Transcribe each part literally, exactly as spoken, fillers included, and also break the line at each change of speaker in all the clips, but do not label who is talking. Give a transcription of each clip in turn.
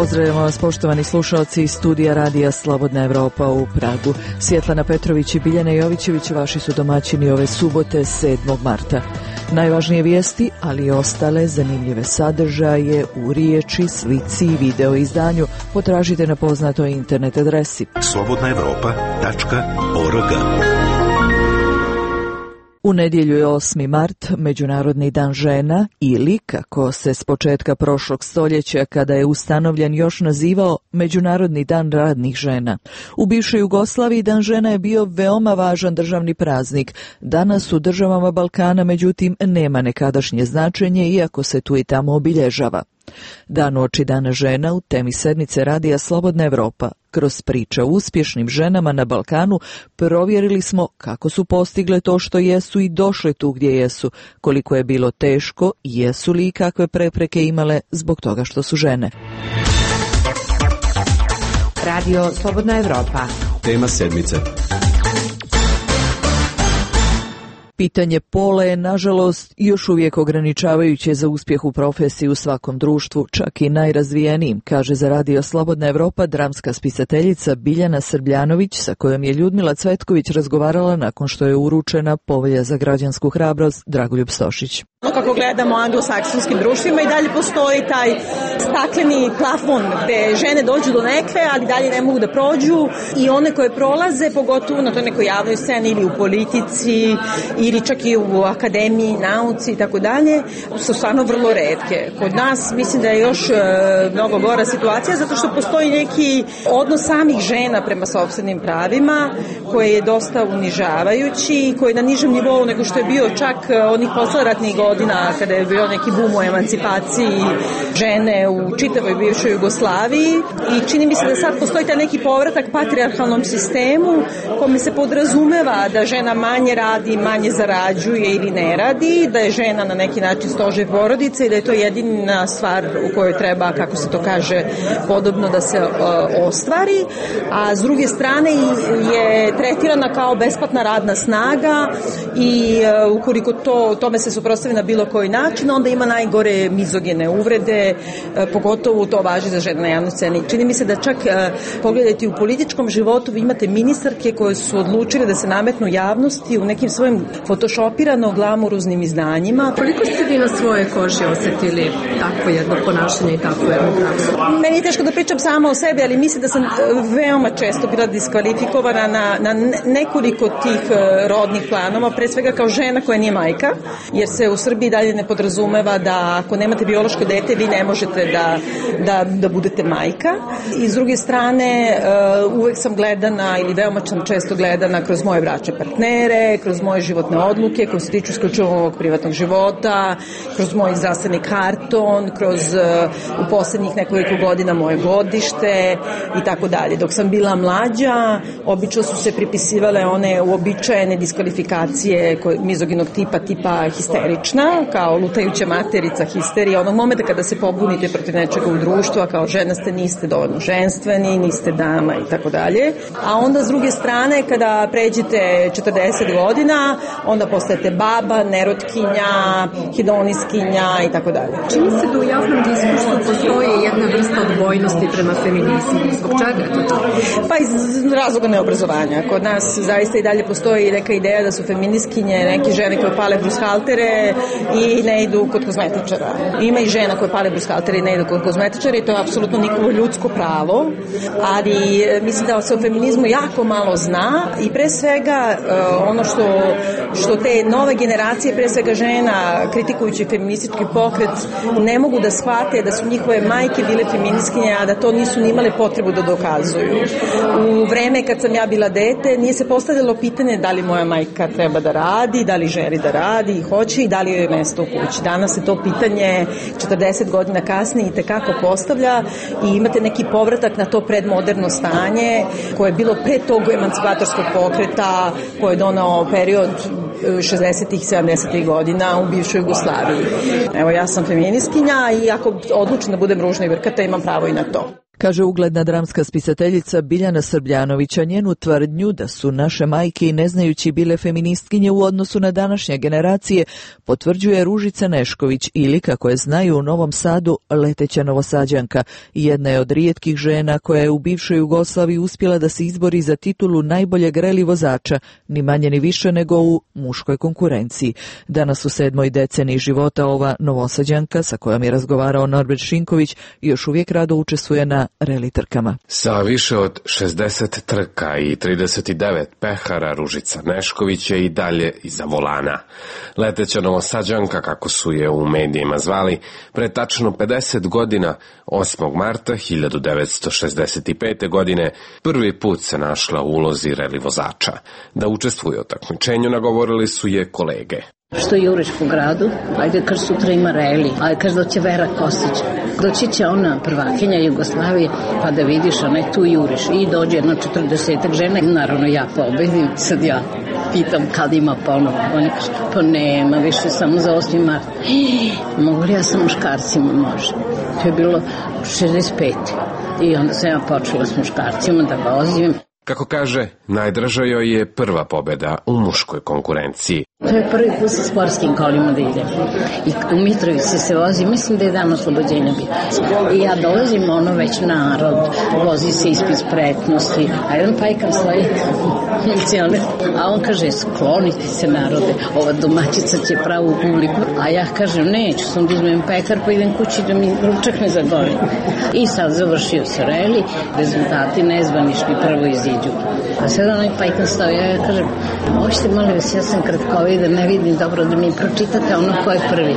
Pozdravljamo vas, poštovani slušalci iz studija Radija Slobodna Evropa u Pragu. Svjetlana Petrović i Biljana Jovićević vaši su domaćini ove subote sedmog marta. Najvažnije vijesti, ali i ostale zanimljive sadržaje u riječi, slici i video izdanju potražite na poznatoj internet adresi
slobodna evropa tačka org.
U nedjelju je osmi mart, Međunarodni dan žena, ili, kako se s početka prošlog stoljeća, kada je ustanovljen, još nazivao Međunarodni dan radnih žena. U bivšoj Jugoslaviji dan žena je bio veoma važan državni praznik. Danas u državama Balkana, međutim, nema nekadašnje značenje, iako se tu i tamo obilježava. Dan uoči Dana žena u temi sedmice Radija Slobodna Evropa. Kroz priče o uspješnim ženama na Balkanu provjerili smo kako su postigle to što jesu i došle tu gdje jesu, koliko je bilo teško, jesu li i kakve prepreke imale zbog toga što su žene.
Radio Slobodna Evropa.
Tema sedmice.
Pitanje pola je, nažalost, još uvijek ograničavajuće za uspjeh u profesiji u svakom društvu, čak i najrazvijenijim, kaže za Radio Slobodna Evropa dramska spisateljica Biljana Srbljanović, sa kojom je Ljudmila Cvetković razgovarala nakon što je uručena Povelja za građansku hrabrost Dragoljub Stošić.
Kako gledamo u anglosaksonskim društvima i dalje postoji taj stakleni plafon gdje žene dođu do nekve, ali dalje ne mogu da prođu, i one koje prolaze, pogotovo na toj nekoj javnoj sceni ili u politici ili čak i u akademiji, nauci i tako dalje, su stvarno vrlo retke. Kod nas mislim da je još e, mnogo gora situacija, zato što postoji neki odnos samih žena prema sopstvenim pravima koji je dosta unižavajući i koji je na nižem nivou nego što je bio čak onih posleratnih godina kada je bio neki bum u emancipaciji žene u čitavoj bivšoj Jugoslaviji, i čini mi se da sad postoji taj neki povratak patrijarhalnom sistemu kome se podrazumeva da žena manje radi, manje zarađuje ili ne radi, da je žena na neki način stožer porodice i da je to jedina stvar u kojoj treba, kako se to kaže, podobno da se uh, ostvari, a s druge strane je tretirana kao besplatna radna snaga i uh, ukoliko to, tome se suprotstavi na bilo koji način, onda ima najgore mizogene uvrede, pogotovo to važi za žene na javnoj sceni. Čini mi se da čak pogledajte u političkom životu, vi imate ministarke koje su odlučile da se nametnu javnosti u nekim svojim fotošopirano glamuruznim izdanjima.
Koliko ste vi na svoje koži osjetili takvo jedno ponašanje i takvu jednu praksu?
Meni je teško da pričam sama o sebi, ali mislim da sam veoma često bila diskvalifikovana na, na nekoliko tih rodnih planova, pre svega kao žena koja nije majka, jer se u Srbiji dalje ne podrazumeva da ako nemate biološko dete vi ne možete da, da, da budete majka. I s druge strane uh, uvek sam gledana ili veoma sam često gledana kroz moje bračne partnere, kroz moje životne odluke koje se tiču isključivo ovog privatnog života, kroz moj zdravstveni karton, kroz uh, u posljednjih nekoliko godina moje godište i tako dalje. Dok sam bila mlađa, obično su se pripisivale one uobičajene diskvalifikacije mizoginog tipa, tipa histerična, kao lutajuća materica, histerija, onog momenta kada se pobunite protiv nečega u društvu, a kao žena ste, niste dovoljno ženstveni, niste dama i tako dalje. A onda s druge strane, kada pređete četrdeset godina, onda postajete baba, nerotkinja, hedoniskinja i tako dalje.
Čini se da u javnom diskursu postoji jedna vrsta odbojnosti prema feminizmu. Zbog čega je to?
Pa iz razloga neobrazovanja. Kod nas zaista i dalje postoji neka ideja da su feministkinje neke žene koje pale brushaltere i ne idu kod kozmetičara. Ima i žena koje pale brushaltere i ne idu kod kozmetičara i to je apsolutno njihovo ljudsko pravo, ali mislim da se o feminizmu jako malo zna i pre svega ono što, što te nove generacije, pre svega žena, kritikujući feministički pokret, ne mogu da shvate da su njihove majke bile feministkinje, a da to nisu ni imale potrebu da dokazuju. U vreme kad sam ja bila dete, nije se postavljalo pitanje da li moja majka treba da radi, da li želi da radi i hoće i da li joj je mesto u kući. Danas se to pitanje četrdeset godina kasnije i tekako postavlja i imate neki povratak na to predmoderno stanje koje je bilo pre tog emancipatorskog pokreta koje je donao period šezdesetih i sedamdesetih godina u bivšoj Jugoslaviji. Evo, ja sam feministkinja i ako odlučim da budem ružna i vrkata, imam pravo i na to.
Kaže ugledna dramska spisateljica Biljana Srbljanovića. Njenu tvrdnju da su naše majke i ne znajući bile feministkinje u odnosu na današnje generacije potvrđuje Ružica Nešković ili, kako je znaju u Novom Sadu, leteća Novosađanka. Jedna je od rijetkih žena koja je u bivšoj Jugoslaviji uspjela da se izbori za titulu najboljeg reli vozača, ni manje ni više nego u muškoj konkurenciji. Danas u sedmoj deceniji života ova Novosađanka, sa kojom je razgovarao Norbert Šinković, još uvijek rado učestvuje na reli trkama.
Sa više od šezdeset trka i trideset devet pehara, Ružica Nešković je i dalje iza volana. Leteća Novosađanka, kako su je u medijima zvali, pre tačno pedeset godina, osmog marta hiljadu devetsto šezdeset pete. godine, prvi put se našla u ulozi reli vozača. Da učestvuje u takmičenju nagovorili su je kolege.
Što juriš po gradu? Ajde, kaž sutra ima reli. Ajde, kaž doće Vera Kosić. Doći će ona prvakinja Jugoslavije, pa da vidiš, a ne tu juriš. I dođe jedno četrdesetak žene. Naravno, ja pobedim. Sad ja pitam kad ima ponovo. Oni kaže, pa nema, više samo za osmi mart. Mogu li ja sa muškarcima? Može. To je bilo šezdeset pete. I onda sam ja počela s muškarcima da vozim.
Kako kaže, najdraža joj je prva pobjeda u muškoj konkurenciji.
To je prvi put sa sportskim kolima da idem. I u Mitrovici se vozi, mislim da je dan oslobođenja bio. I ja dolazim, ono već narod, vozi se ispit spretnosti, a jedan pajkam stoji, a on kaže, sklonite se narode, ova domaćica će pravu publiku. A ja kažem, neću, sam da uzmem pekar, pa idem kući da mi ručak ne zagori. I sad završio se reli, rezultati nezvanični prvo iziđu. A sad onaj pajkam stoji, a ja kažem, možete, molim vas, ja sam kratkovi da ne vidim dobro, da mi pročitate ono ko je prvi.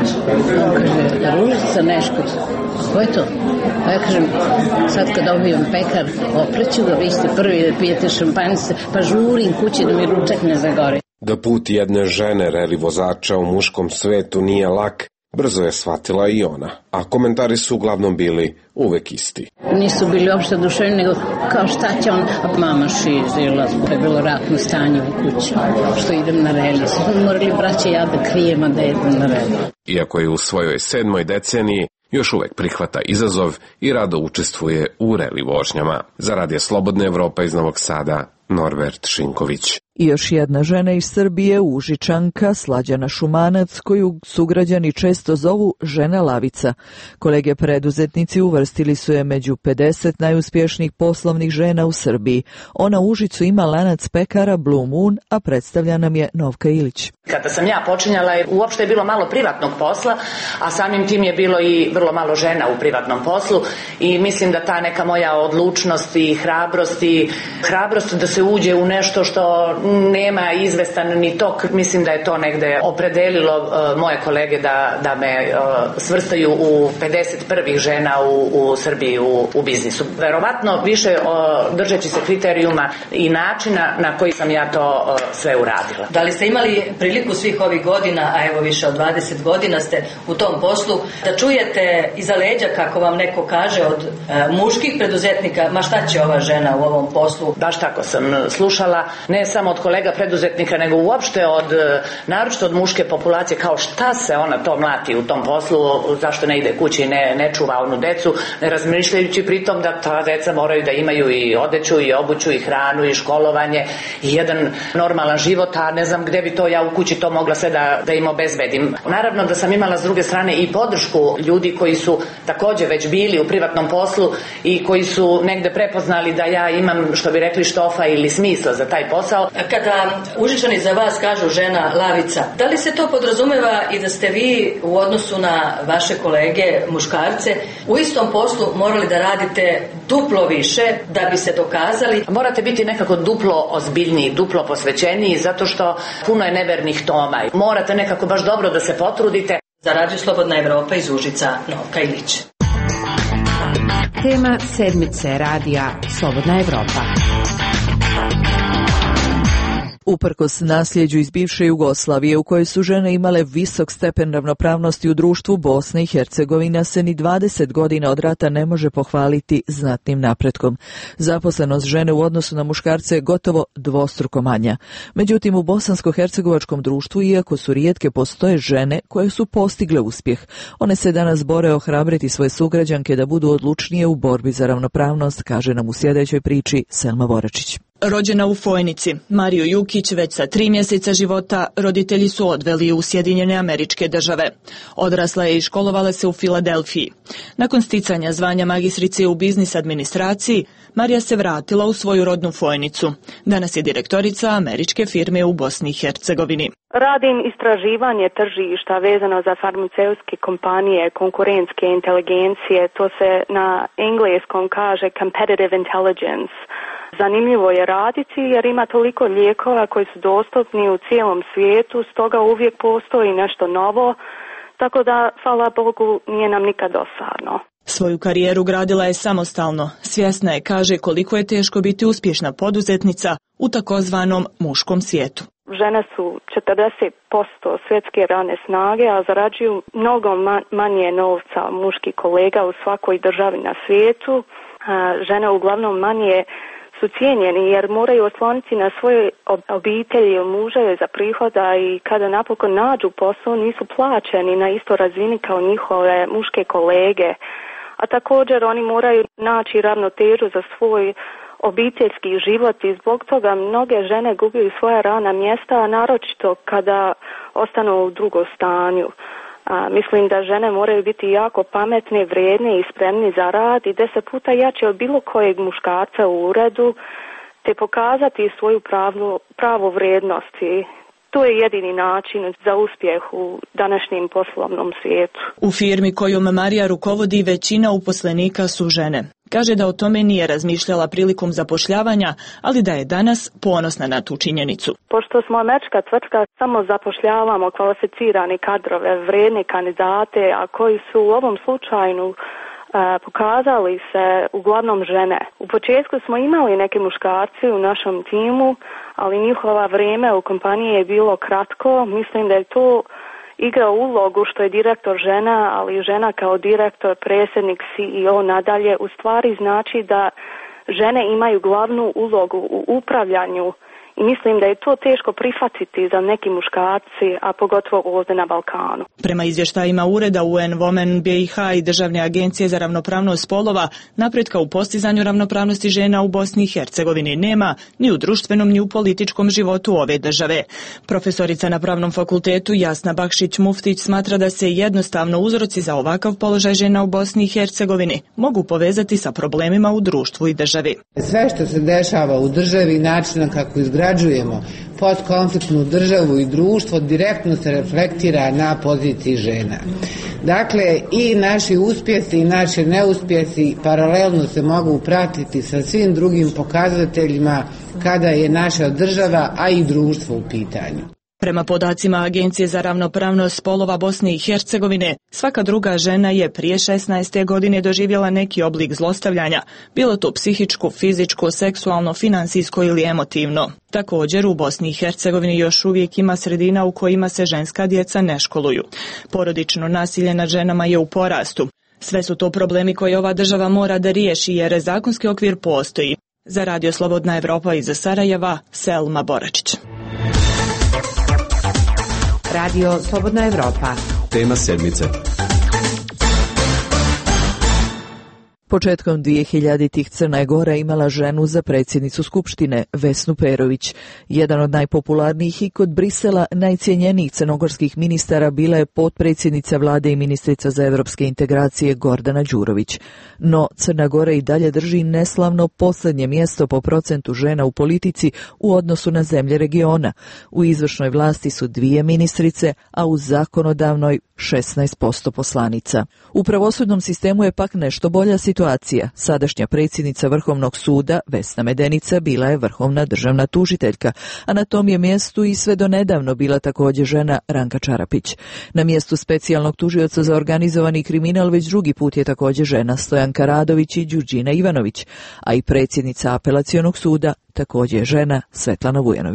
On kaže, Ružica Nešković. Ko je to? A ja kažem, sad kad dobijem pekar, opreću ga, vi ste prvi da pijete šampanjce, pa žurim kući da mi ručak ne zagori.
Da put jedne žene reli vozača u muškom svetu nije lak, brzo je shvatila i ona, a komentari su uglavnom bili uvek isti.
Nisu bili uopšte oduševljeni, nego kao šta će on, a mama šizila, to je bilo ratno stanje u kući, što idem na reli. Sad morali braće ja da krijema da idem na reli.
Iako je u svojoj sedmoj deceniji, još uvek prihvata izazov i rado učestvuje u reli vožnjama. Za Radio Slobodna Evropa iz Novog Sada, Norbert Šinković.
I još jedna žena iz Srbije, Užičanka, Slađana Šumanac, koju sugrađani često zovu žena lavica. Kolege preduzetnici uvrstili su je među pedeset najuspješnijih poslovnih žena u Srbiji. Ona u Užicu ima lanac pekara Blue Moon, a predstavlja nam je Novka Ilić.
Kada sam ja počinjala, uopšte je bilo malo privatnog posla, a samim tim je bilo i vrlo malo žena u privatnom poslu i mislim da ta neka moja odlučnost i hrabrost i hrabrost da se uđe u nešto što nema izvestan ni tok, mislim da je to negde opredelilo uh, moje kolege da, da me uh, svrstaju u pedeset prvih žena u, u Srbiji u, u biznisu. Verovatno više uh, držeći se kriterijuma i načina na koji sam ja to uh, sve uradila.
Da li ste imali priliku svih ovih godina, a evo više od dvadeset godina ste u tom poslu, da čujete iza leđa, kako vam neko kaže, od uh, muških preduzetnika, ma šta će ova žena u ovom poslu?
Baš tako sam slušala, ne samo od kolega preduzetnika, nego uopšte od, naročito od muške populacije, kao šta se ona to mlati u tom poslu, zašto ne ide kući i ne, ne čuva onu decu, ne razmišljajući pritom da ta deca moraju da imaju i odeću i obuću i hranu i školovanje i jedan normalan život, a ne znam gde bi to ja u kući to mogla sve da, da im obezbedim. Naravno da sam imala s druge strane i podršku ljudi koji su takođe već bili u privatnom poslu i koji su negde prepoznali da ja imam, što bi rekli, štofa ili smisla za taj posao.
Kada Užičani za vas kažu žena lavica, da li se to podrazumeva i da ste vi u odnosu na vaše kolege muškarce u istom poslu morali da radite duplo više da bi se dokazali?
Morate biti nekako duplo ozbiljniji, duplo posvećeniji, zato što puno je nevernih toma. Morate nekako baš dobro da se potrudite.
Za Radio Slobodna Evropa iz Užica, Novka Ilić.
Tema sedmice Radija Slobodna Evropa.
Uprkos nasljeđu iz bivše Jugoslavije u kojoj su žene imale visok stepen ravnopravnosti u društvu, Bosna i Hercegovina se ni dvadeset godina od rata ne može pohvaliti znatnim napretkom. Zaposlenost žene u odnosu na muškarce je gotovo dvostruko manja. Međutim, u bosansko-hercegovačkom društvu, iako su rijetke, postoje žene koje su postigle uspjeh. One se danas bore ohrabriti svoje sugrađanke da budu odlučnije u borbi za ravnopravnost, kaže nam u sljedećoj priči Selma Boračić.
Rođena u Fojnici, Mariju Jukić već sa tri mjeseca života roditelji su odveli u Sjedinjene Američke Države. Odrasla je i školovala se u Filadelfiji. Nakon sticanja zvanja magistrice u biznis administraciji, Marija se vratila u svoju rodnu Fojnicu. Danas je direktorica američke firme u Bosni i Hercegovini.
Radim istraživanje tržišta vezano za farmaceutske kompanije, konkurentske inteligencije, to se na engleskom kaže competitive intelligence. Zanimljivo je raditi jer ima toliko lijekova koji su dostupni u cijelom svijetu, stoga uvijek postoji nešto novo, tako da, hvala Bogu, nije nam nikad dosadno.
Svoju karijeru gradila je samostalno. Svjesna je, kaže, koliko je teško biti uspješna poduzetnica u takozvanom muškom svijetu.
Žene su četrdeset posto svjetske radne snage, a zarađuju mnogo manje novca muških kolega u svakoj državi na svijetu. Žene uglavnom manje su cijenjeni jer moraju osloniti na svoje obitelji i muževe za prihoda i kada napokon nađu posao nisu plaćeni na istoj razini kao njihove muške kolege. A također oni moraju naći ravnotežu za svoj obiteljski život i zbog toga mnoge žene gubiju svoja radna mjesta, a naročito kada ostanu u drugom stanju. A, mislim da žene moraju biti jako pametne, vrijedne i spremni za rad i deset puta jače od bilo kojeg muškarca u uredu, te pokazati svoju pravu, pravu vrijednost. I to je jedini način za uspjeh u današnjem poslovnom svijetu.
U firmi kojom Marija rukovodi većina uposlenika su žene. Kaže da o tome nije razmišljala prilikom zapošljavanja, ali da je danas ponosna na tu činjenicu.
Pošto smo američka tvrtka, samo zapošljavamo kvalificirane kadrove, vrijedne kandidate, a koji su u ovom slučaju uh, pokazali se uglavnom žene. U početku smo imali neke muškarci u našem timu, ali njihova vrijeme u kompaniji je bilo kratko. Mislim da je to igra ulogu što je direktor žena, ali žena kao direktor, predsjednik, C E O nadalje, u stvari znači da žene imaju glavnu ulogu u upravljanju i mislim da je to teško prihvatiti za neki muškarci, a pogotovo ovdje na Balkanu.
Prema izvještajima Ureda U N Women B i H i Državne agencije za ravnopravnost spolova, napretka u postizanju ravnopravnosti žena u Bosni i Hercegovini nema ni u društvenom ni u političkom životu ove države. Profesorica na Pravnom fakultetu Jasna Bakšić-Muftić smatra da se jednostavno uzroci za ovakav položaj žena u Bosni i Hercegovini mogu povezati sa problemima u društvu i državi.
Sve što se dešava u državi, načina kako izgrađujemo postkonfliktnu državu i društvo, direktno se reflektira na poziciji žena. Dakle, i naši uspjesi i naši neuspjesi paralelno se mogu pratiti sa svim drugim pokazateljima kada je naša država, a i društvo u pitanju.
Prema podacima Agencije za ravnopravnost spolova Bosne i Hercegovine, svaka druga žena je prije šesnaeste godine doživjela neki oblik zlostavljanja, bilo to psihičko, fizičko, seksualno, financijsko ili emotivno. Također, u Bosni i Hercegovini još uvijek ima sredina u kojima se ženska djeca ne školuju. Porodično nasilje nad ženama je u porastu. Sve su to problemi koje ova država mora da riješi jer zakonski okvir postoji. Za Radio Slobodna Evropa iz Sarajeva, Selma Boračić.
Radio Slobodna Evropa.
Tema sedmice.
Početkom dvije hiljaditih Crna je Gora imala ženu za predsjednicu Skupštine, Vesnu Perović. Jedan od najpopularnijih i kod Brisela najcijenjenijih crnogorskih ministara bila je potpredsjednica vlade i ministrica za evropske integracije Gordana Đurović. No, Crna Gora i dalje drži neslavno posljednje mjesto po procentu žena u politici u odnosu na zemlje regiona. U izvršnoj vlasti su dvije ministrice, a u zakonodavnoj šesnaest posto poslanica. U pravosudnom sistemu je pak nešto bolja situacija. Sadašnja predsjednica Vrhovnog suda, Vesna Medenica, bila je vrhovna državna tužiteljka, a na tom je mjestu i sve do nedavno bila također žena Ranka Čarapić. Na mjestu specijalnog tužioca za organizovani kriminal već drugi put je također žena Stojanka Radović i Đurđina Ivanović, a i predsjednica apelacionog suda također je žena Svetlana Vujanović.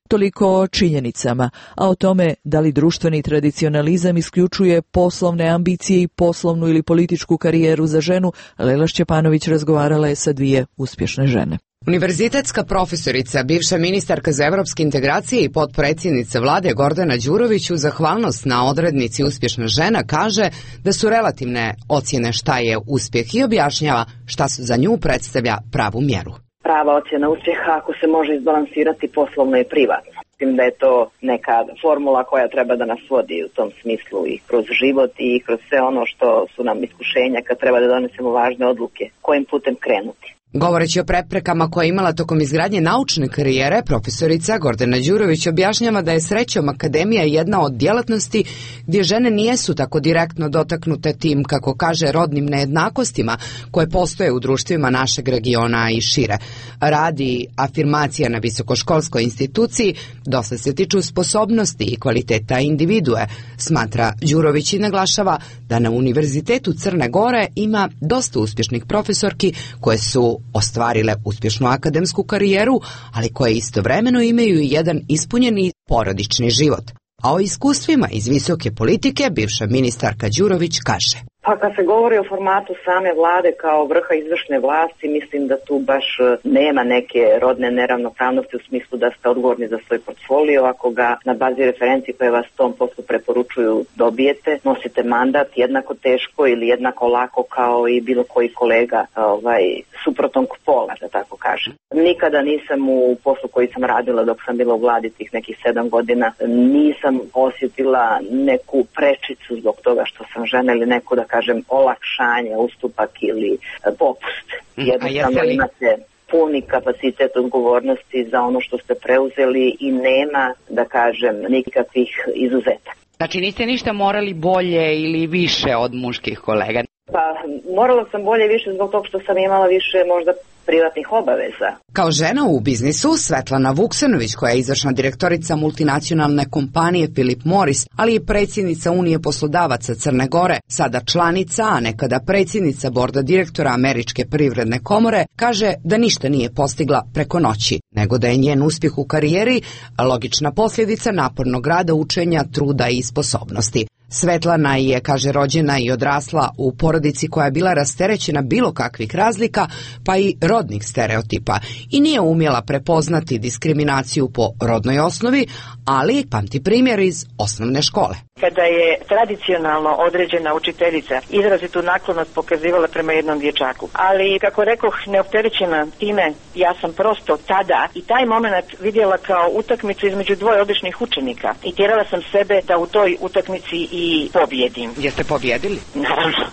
Toliko o činjenicama, a o tome da li društveni tradicionalizam isključuje poslovne ambicije i poslovnu ili političku karijeru za ženu, Lela Šćepanović razgovarala je sa dvije uspješne žene.
Univerzitetska profesorica, bivša ministarka za evropske integracije i potpredsjednica vlade Gordana Đurović u zahvalnost na odrednici uspješna žena kaže da su relativne ocjene šta je uspjeh i objašnjava šta su za nju predstavlja pravu mjeru.
Prava ocjena uspjeha ako se može izbalansirati poslovno i privatno. Mislim da je to neka formula koja treba da nas vodi u tom smislu i kroz život i kroz sve ono što su nam iskušenja kad treba da donesemo važne odluke, kojim putem krenuti.
Govoreći o preprekama koje je imala tokom izgradnje naučne karijere, profesorica Gordana Đurović objašnjava da je srećom akademija jedna od djelatnosti gdje žene nijesu tako direktno dotaknute tim, kako kaže, rodnim nejednakostima koje postoje u društvima našeg regiona i šire. Radi afirmacija na visokoškolskoj instituciji dosta se tiču sposobnosti i kvaliteta individue, smatra Đurović i naglašava da na Univerzitetu Crne Gore ima dosta uspješnih profesorki koje su ostvarile uspješnu akademsku karijeru, ali koje istovremeno imaju i jedan ispunjeni porodični život. A o iskustvima iz visoke politike bivša ministarka Đurović kaže:
Pa kad se govori o formatu same vlade kao vrha izvršne vlasti, mislim da tu baš nema neke rodne neravnopravnosti u smislu da ste odgovorni za svoj portfolio. Ako ga na bazi referenci koje vas tom poslu preporučuju dobijete, nosite mandat jednako teško ili jednako lako kao i bilo koji kolega ovaj, suprotnog pola, da tako kažem. Nikada nisam u poslu koji sam radila dok sam bila u vladi tih nekih sedam godina, nisam osjetila neku prečicu zbog toga što sam žena ili neku, da kažem, olakšanje, ustupak ili popust. Jednostavno li... imate puni kapacitet odgovornosti za ono što ste preuzeli i nema, da kažem, nikakvih izuzetaka.
Znači niste ništa morali bolje ili više od muških kolega?
Pa morala sam bolje više zbog toga što sam imala više možda privatnih obaveza.
Kao žena u biznisu, Svetlana Vuksanović, koja je izvršna direktorica multinacionalne kompanije Philip Morris, ali i predsjednica Unije poslodavaca Crne Gore, sada članica, a nekada predsjednica borda direktora Američke privredne komore, kaže da ništa nije postigla preko noći, nego da je njen uspjeh u karijeri logična posljedica napornog rada, učenja, truda i sposobnosti. Svetlana je, kaže, rođena i odrasla u porodici koja je bila rasterećena bilo kakvih razlika, pa i rodnih stereotipa, i nije umjela prepoznati diskriminaciju po rodnoj osnovi, ali pamti primjer iz osnovne škole.
Kada je tradicionalno određena učiteljica izrazitu naklonost pokazivala prema jednom dječaku. Ali, kako rekoh, neopterećena time, ja sam prosto tada i taj moment vidjela kao utakmicu između dvoje odličnih učenika i tjerala sam sebe da u toj utakmici i pobjedim.
Jeste pobjedili?
Naravno.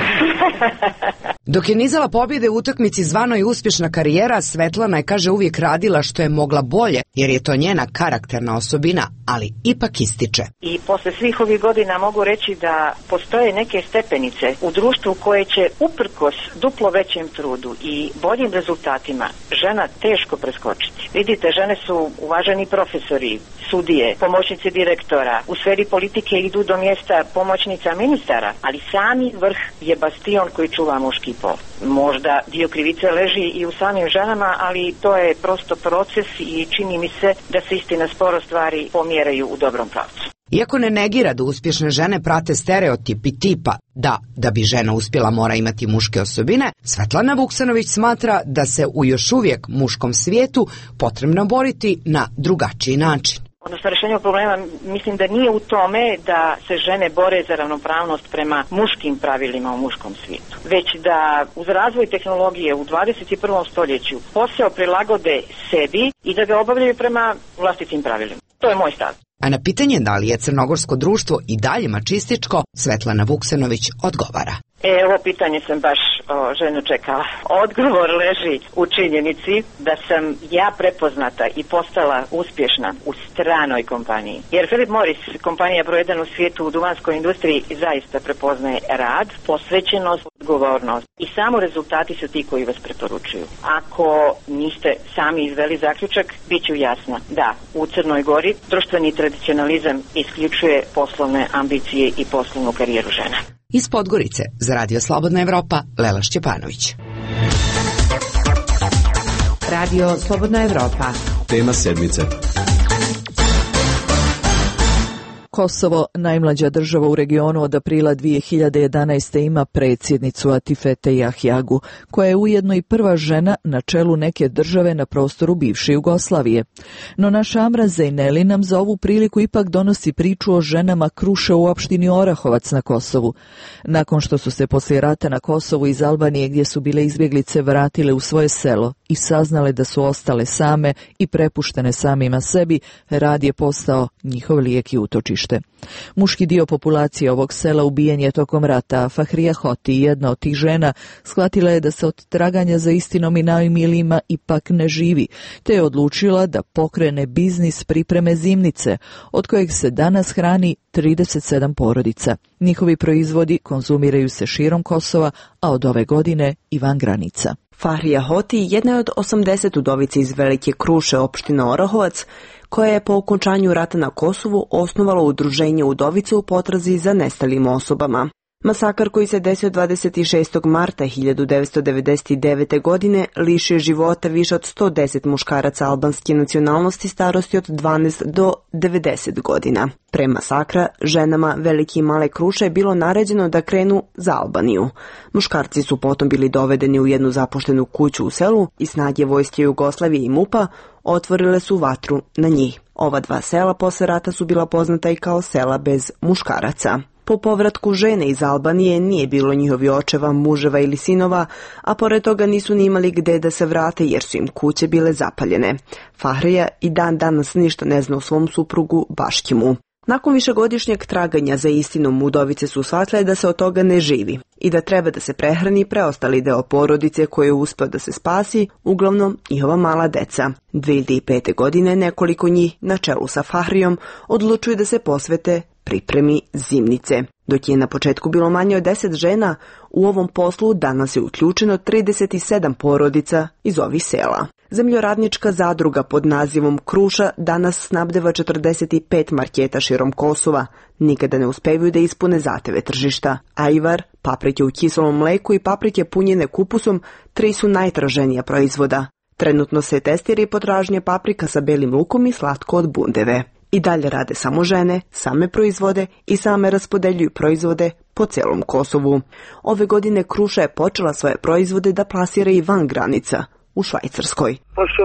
Dok je nizala pobjede u utakmici zvanoj uspješna karijera, Svetlana je, kaže, uvijek radila što je mogla bolje, jer je to njena karakterna osobina, ali ipak ističe.
I posle svih ovih godina mogu reći da postoje neke stepenice u društvu koje će uprkos duplo većem trudu i boljim rezultatima žena teško preskočiti. Vidite, žene su uvaženi profesori, sudije, pomoćnici direktora, u sferi politike idu do mjesta pomoćnica ministara, ali sami vrh je bastion koji čuva muški pol. Možda dio krivice leži i u samim ženama, ali to je prosto proces i čini mi se da se istina sporo stvari pomjeraju u dobrom pravcu.
Iako ne negira da uspješne žene prate stereotipi tipa da, da bi žena uspjela mora imati muške osobine, Svetlana Vuksanović smatra da se u još uvijek muškom svijetu potrebno boriti na drugačiji način.
Odnosno, rješenje problema mislim da nije u tome da se žene bore za ravnopravnost prema muškim pravilima u muškom svijetu, već da uz razvoj tehnologije u dvadeset i prvom stoljeću posao prilagode sebi i da ga obavljaju prema vlastitim pravilima. To je moj stav.
A na pitanje da li je crnogorsko društvo i dalje mačističko, Svetlana Vuksanović odgovara.
E, ovo pitanje sam baš o, ženu čekala. Odgovor leži u činjenici da sam ja prepoznata i postala uspješna u stranoj kompaniji. Jer Philip Morris, kompanija broj jedan u svijetu u duvanskoj industriji, zaista prepoznaje rad, posvećenost, odgovornost i samo rezultati su ti koji vas preporučuju. Ako niste sami izveli zaključak, bit ću jasna. Da, u Crnoj Gori društveni tradicionalizam isključuje poslovne ambicije i poslovnu karijeru žena.
Iz Podgorice za Radio Slobodna Evropa, Lela Šćepanović.
Radio Slobodna Evropa.
Tema sedmice.
Kosovo, najmlađa država u regionu od aprila dvije hiljade jedanaeste. ima predsjednicu Atifete Jahjagu, koja je ujedno i prva žena na čelu neke države na prostoru bivše Jugoslavije. No naša Amra Zejneli nam za ovu priliku ipak donosi priču o ženama Kruše u opštini Orahovac na Kosovu. Nakon što su se poslije rata na Kosovu iz Albanije, gdje su bile izbjeglice, vratile u svoje selo i saznale da su ostale same i prepuštene samima sebi, rad je postao njihov lijek i utočište. Muški dio populacije ovog sela ubijen je tokom rata, a Fahrija Hoti, jedna od tih žena, shvatila je da se od traganja za istinom i najmilijima ipak ne živi, te je odlučila da pokrene biznis pripreme zimnice, od kojeg se danas hrani trideset sedam porodica. Njihovi proizvodi konzumiraju se širom Kosova, a od ove godine i van granica.
Fahrija Hoti jedna je od osamdeset udovica iz Velike Kruše, opština Orahovac, koja je po okončanju rata na Kosovu osnovala udruženje udovica u potrazi za nestalim osobama. Masakar koji se desio dvadeset šestog marta hiljadu devetsto devedeset devete. godine lišio života više od sto deset muškaraca albanske nacionalnosti starosti od dvanaest do devedeset godina. Pre masakra, ženama Velike i Male Kruše je bilo naređeno da krenu za Albaniju. Muškarci su potom bili dovedeni u jednu zapuštenu kuću u selu i snage vojske Jugoslavije i MUP-a otvorile su vatru na njih. Ova dva sela posle rata su bila poznata i kao sela bez muškaraca. Po povratku žene iz Albanije nije bilo njihovi očeva, muževa ili sinova, a pored toga nisu ni imali gde da se vrate jer su im kuće bile zapaljene. Fahrija i dan danas ništa ne zna o svom suprugu Baškimu. Nakon višegodišnjeg traganja za istinom, udovice su shvatile da se od toga ne živi i da treba da se prehrani preostali deo porodice koje je uspeo da se spasi, uglavnom njihova mala deca. dve hiljade pete. godine nekoliko njih, na čelu sa Fahrijom, odlučuju da se posvete pripremi zimnice. Dok je na početku bilo manje od deset žena, u ovom poslu danas je uključeno trideset sedam porodica iz ovih sela. Zemljoradnička zadruga pod nazivom Kruša danas snabdeva četrdeset pet marketa širom Kosova. Nikada ne uspevaju da ispune zahteve tržišta. Ajvar, paprike u kiselom mleku i paprike punjene kupusom tri su najtraženija proizvoda. Trenutno se testira i potražnja paprika sa belim lukom i slatko od bundeve. I dalje rade samo žene, same proizvode i same raspodeljuju proizvode po celom Kosovu. Ove godine Kruša je počela svoje proizvode da plasira i van granica, u Švajcarskoj.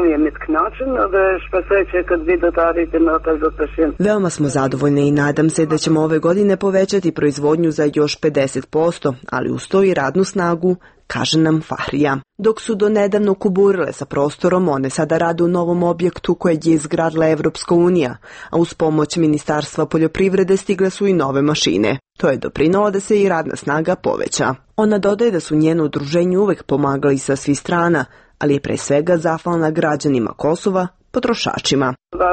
Veoma smo zadovoljni i nadam se da ćemo ove godine povećati proizvodnju za još pedeset posto, ali uz to i radnu snagu, kaže nam Fahrija. Dok su do nedavno kuburile sa prostorom, one sada rade u novom objektu kojeg je izgradila Evropska unija, a uz pomoć Ministarstva poljoprivrede stigle su i nove mašine. To je doprinalo da se i radna snaga poveća. Ona dodaje da su njeno udruženje uvek pomagali sa svih strana, ali je pre svega zahvalna građanima Kosova, potrošačima.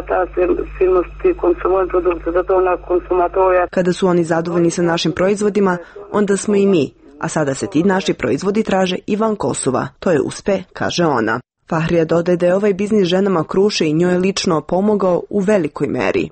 Kada su oni zadovoljni sa našim proizvodima, onda smo i mi, a sada se ti naši proizvodi traže i van Kosova. To je uspe, kaže ona. Fahrija dodaje da je ovaj biznis ženama Kruše i njoj lično pomogao u velikoj meri.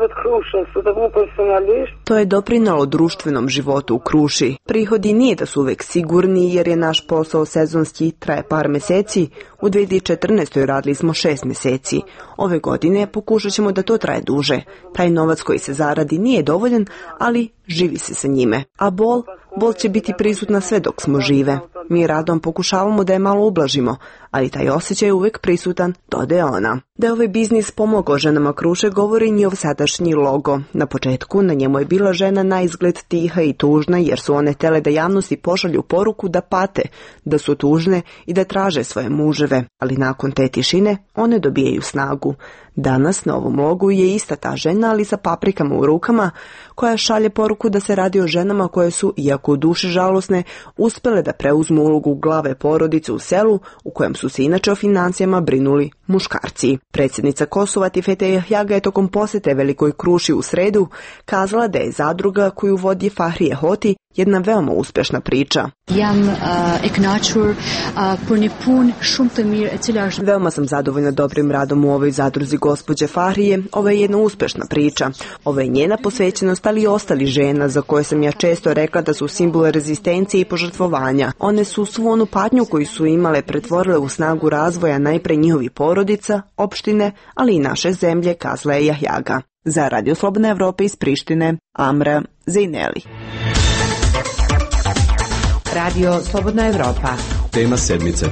To je doprinalo društvenom životu u Kruši. Prihodi nije da su uvek sigurni jer je naš posao sezonski i traje par meseci. U dve hiljade četrnaestoj. radili smo šest meseci. Ove godine pokušat ćemo da to traje duže. Taj novac koji se zaradi nije dovoljan, ali živi se sa njime. A bol? Bol će biti prisutna sve dok smo žive. Mi radom pokušavamo da je malo ublažimo, ali taj osjećaj je uvek prisutan, dodaje ona. Da je ovaj biznis pomogao ženama Kruše govori njihov sadašnji logo. Na početku na njemu je bila žena na izgled tiha i tužna jer su one tele da javnosti pošalju poruku da pate, da su tužne i da traže svoje muževe. Ali nakon te tišine one dobijaju snagu. Danas na ovom logu je ista ta žena, ali sa paprikama u rukama, koja šalje poruku da se radi o ženama koje su, iako u duši žalosne, uspele da preuzmu ulogu glave porodice u selu u kojem su se inače o financijama brinuli muškarci. Predsjednica Kosova Atifete Jahjaga je tokom posete Velikoj Kruši u sredu kazala da je zadruga koju vodi Fahrija Hoti jedna veoma uspešna priča. Veoma sam zadovoljna dobrim radom u ovoj zadruzi gospođe Fahrije. Ovo je jedna uspešna priča. Ovo je njena posvećenost, ali i ostali žena za koje sam ja često rekla da su simbol rezistencije i požrtvovanja. One su svu onu patnju koju su imale pretvorile u snagu razvoja najpre njihovi porodica, opštine, ali i naše zemlje, kazala je Jahjaga. Za Radio Slobodna Evropa iz Prištine, Amra Zejneli.
Radio Slobodna Evropa.
Tema sedmice.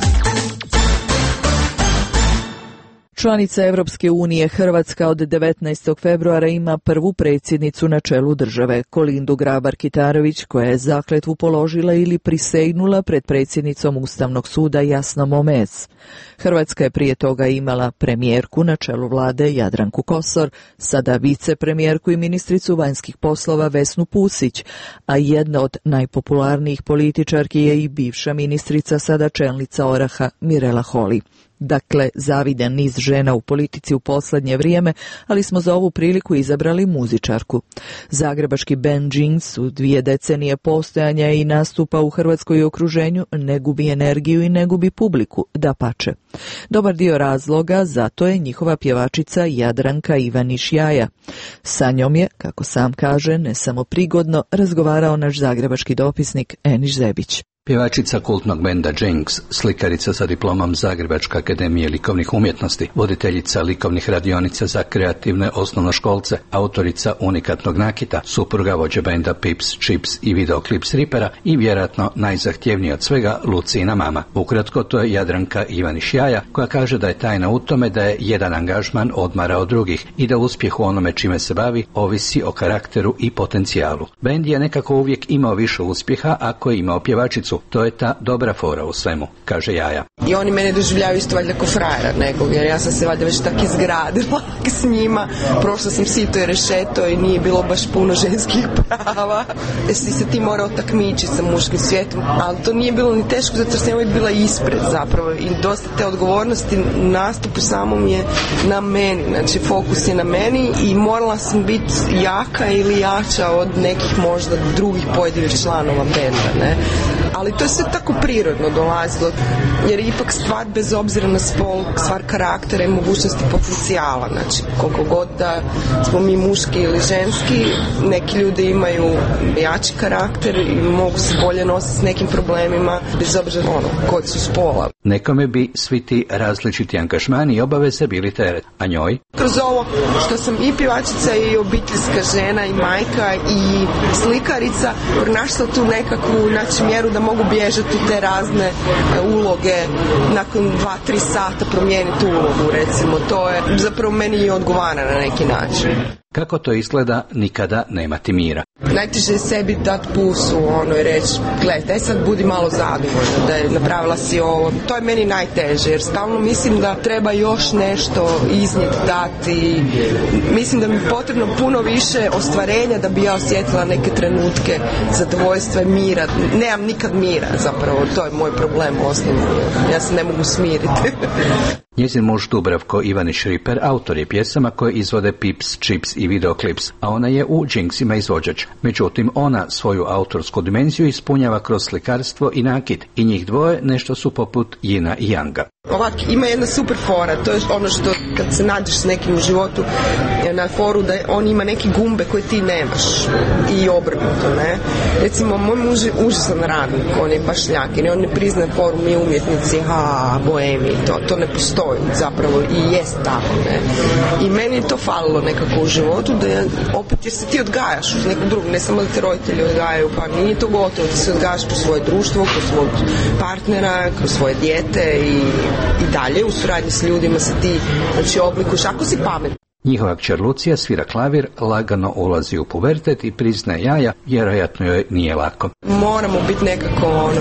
Članica Evropske unije Hrvatska od devetnaestog februara ima prvu predsjednicu na čelu države, Kolindu Grabar-Kitarović, koja je zakletvu položila ili prisegnula pred predsjednicom Ustavnog suda Jasnom Omez. Hrvatska je prije toga imala premijerku na čelu vlade Jadranku Kosor, sada vicepremijerku i ministricu vanjskih poslova Vesnu Pusić, a jedna od najpopularnijih političarki je i bivša ministrica, sada čelnica Oraha Mirela Holy. Dakle, zavidan niz žena u politici u posljednje vrijeme, ali smo za ovu priliku izabrali muzičarku. Zagrebački band Jinx u dvije decenije postojanja i nastupa u Hrvatskoj i okruženju ne gubi energiju i ne gubi publiku, dapače. Dobar dio razloga zato je njihova pjevačica Jadranka Ivaniš-Jaja. Sa njom je, kako sam kaže, ne samo prigodno, razgovarao naš zagrebački dopisnik Eniš Zebić.
Pjevačica kultnog benda Jinx, slikarica sa diplomom Zagrebačke akademije likovnih umjetnosti, voditeljica likovnih radionica za kreativne osnovnoškolce, autorica unikatnog nakita, supruga vođe benda Pips, Chips i videoklips Ripera i vjerojatno najzahtjevnija od svega Lucina mama. Ukratko, to je Jadranka Ivaniš-Jaja, koja kaže da je tajna u tome da je jedan angažman odmara od drugih i da uspjeh u onome čime se bavi ovisi o karakteru i potencijalu. Bend je nekako uvijek imao više uspjeha ako je imao pjevačicu. To je ta dobra fora u svemu, kaže Jaja.
I oni mene doživljavaju isto valjda ko frajera nekog, jer ja sam se valjda već tako izgradila s njima. Prošla sam sito i rešeto i nije bilo baš puno ženskih prava. Jesi se ti morao takmičiti sa muškim svijetom, ali to nije bilo ni teško, zato sam uvijek bila ispred zapravo. I dosta te odgovornosti nastupu samom je na meni, znači fokus je na meni i morala sam biti jaka ili jača od nekih možda drugih pojedinih članova benda, ne? Ali to je sve tako prirodno dolazilo, jer je ipak stvar bez obzira na spol, stvar karaktera i mogućnosti potencijala. Znači, koliko god da smo mi muški ili ženski, neki ljudi imaju jači karakter i mogu se bolje nositi s nekim problemima, bez obzira ono, kod su spola.
Nekome bi svi ti različiti angažmani i obaveze bili teret, a njoj?
Kroz ovo što sam i pjevačica i obiteljska žena i majka i slikarica, pronašla tu nekakvu znači, mjeru da mogu bježati u te razne uloge, nakon dva, tri sata promijeniti ulogu, recimo. To je zapravo meni i odgovara na neki način.
Kako to izgleda, nikada nema ti mira.
Najteže je sebi dati pusu ono, i reći, gledaj, daj sad budi malo zadovoljna da je napravila si ovo. To je meni najteže, jer stalno mislim da treba još nešto iznijeti, dati. Mislim da mi je potrebno puno više ostvarenja da bi ja osjetila neke trenutke zadovoljstva i mira. Nemam nikad mira, zapravo, to je moj problem osnovni. Ja se ne mogu smiriti.
Njezin muž Dubravko Ivaniš Riper autor je pjesama koje izvode Pips, Chips i videoklips, a ona je u Jinxima izvođač. Međutim, ona svoju autorsku dimenziju ispunjava kroz slikarstvo i nakit i njih dvoje nešto su poput Yina i Yanga.
Ovak, ima jedna super fora, to je ono što kad se nađeš s nekim u životu na foru, da on ima neke gumbe koje ti nemaš i obrnuto, ne? Recimo, moj muž je užasan radnik, on je bašljak i on ne priznaje foru, mi umjetnici, ha, boemi, to, to ne postoji zapravo i jest tako, ne? I meni je to falilo nekako u životu, da ja, opet jer se ti odgajaš uz nekog drugog, ne samo da te roditelji odgajaju, pa nije to gotovo, ti se odgajaš kroz svoje društvo, kroz svog partnera, kroz svoje dijete i i dalje u suradnji s ljudima se ti znači, oblikuješ ako si pametan.
Njihova kćer Lucija svira klavir, lagano ulazi u pubertet i priznaje Jaja, vjerojatno joj nije lako.
Moramo biti nekako ono,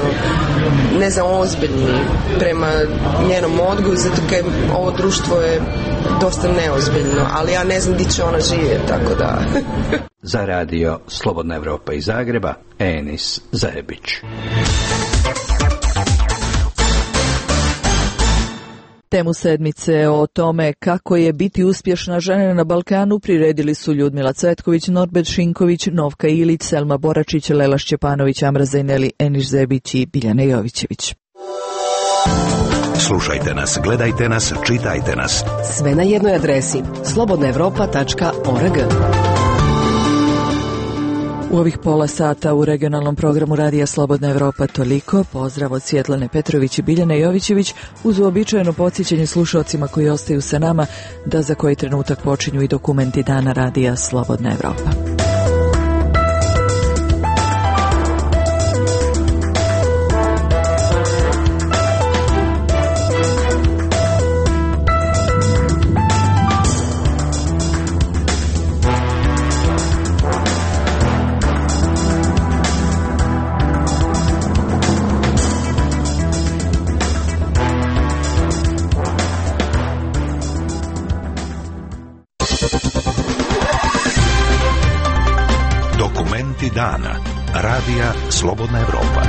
ne znam, ozbiljni prema njenom odgoju, zato kaj ovo društvo je dosta neozbiljno, ali ja ne znam gdje će ona živjeti, tako da...
Za radio Slobodna Evropa iz Zagreba, Enis Zebić.
Temu sedmice o tome kako je biti uspješna žena na Balkanu priredili su Ljudmila Cvetković, Norbert Šinković, Novka Ilić, Selma Boračić, Lela Šćepanović, Amra Zejneli, Eniš Zebić i Biljana Jovićević.
Slušajte nas, gledajte nas, čitajte nas.
Sve na jednoj adresi slobodna evropa tačka org.
U ovih pola sata u regionalnom programu Radija Slobodna Evropa toliko. Pozdrav od Svjetlane Petrović i Biljane Jovićević uz uobičajeno podsjećanje slušalcima koji ostaju sa nama da za koji trenutak počinju i dokumenti dana Radija Slobodna Evropa.
Dana Radija Slobodna Evropa.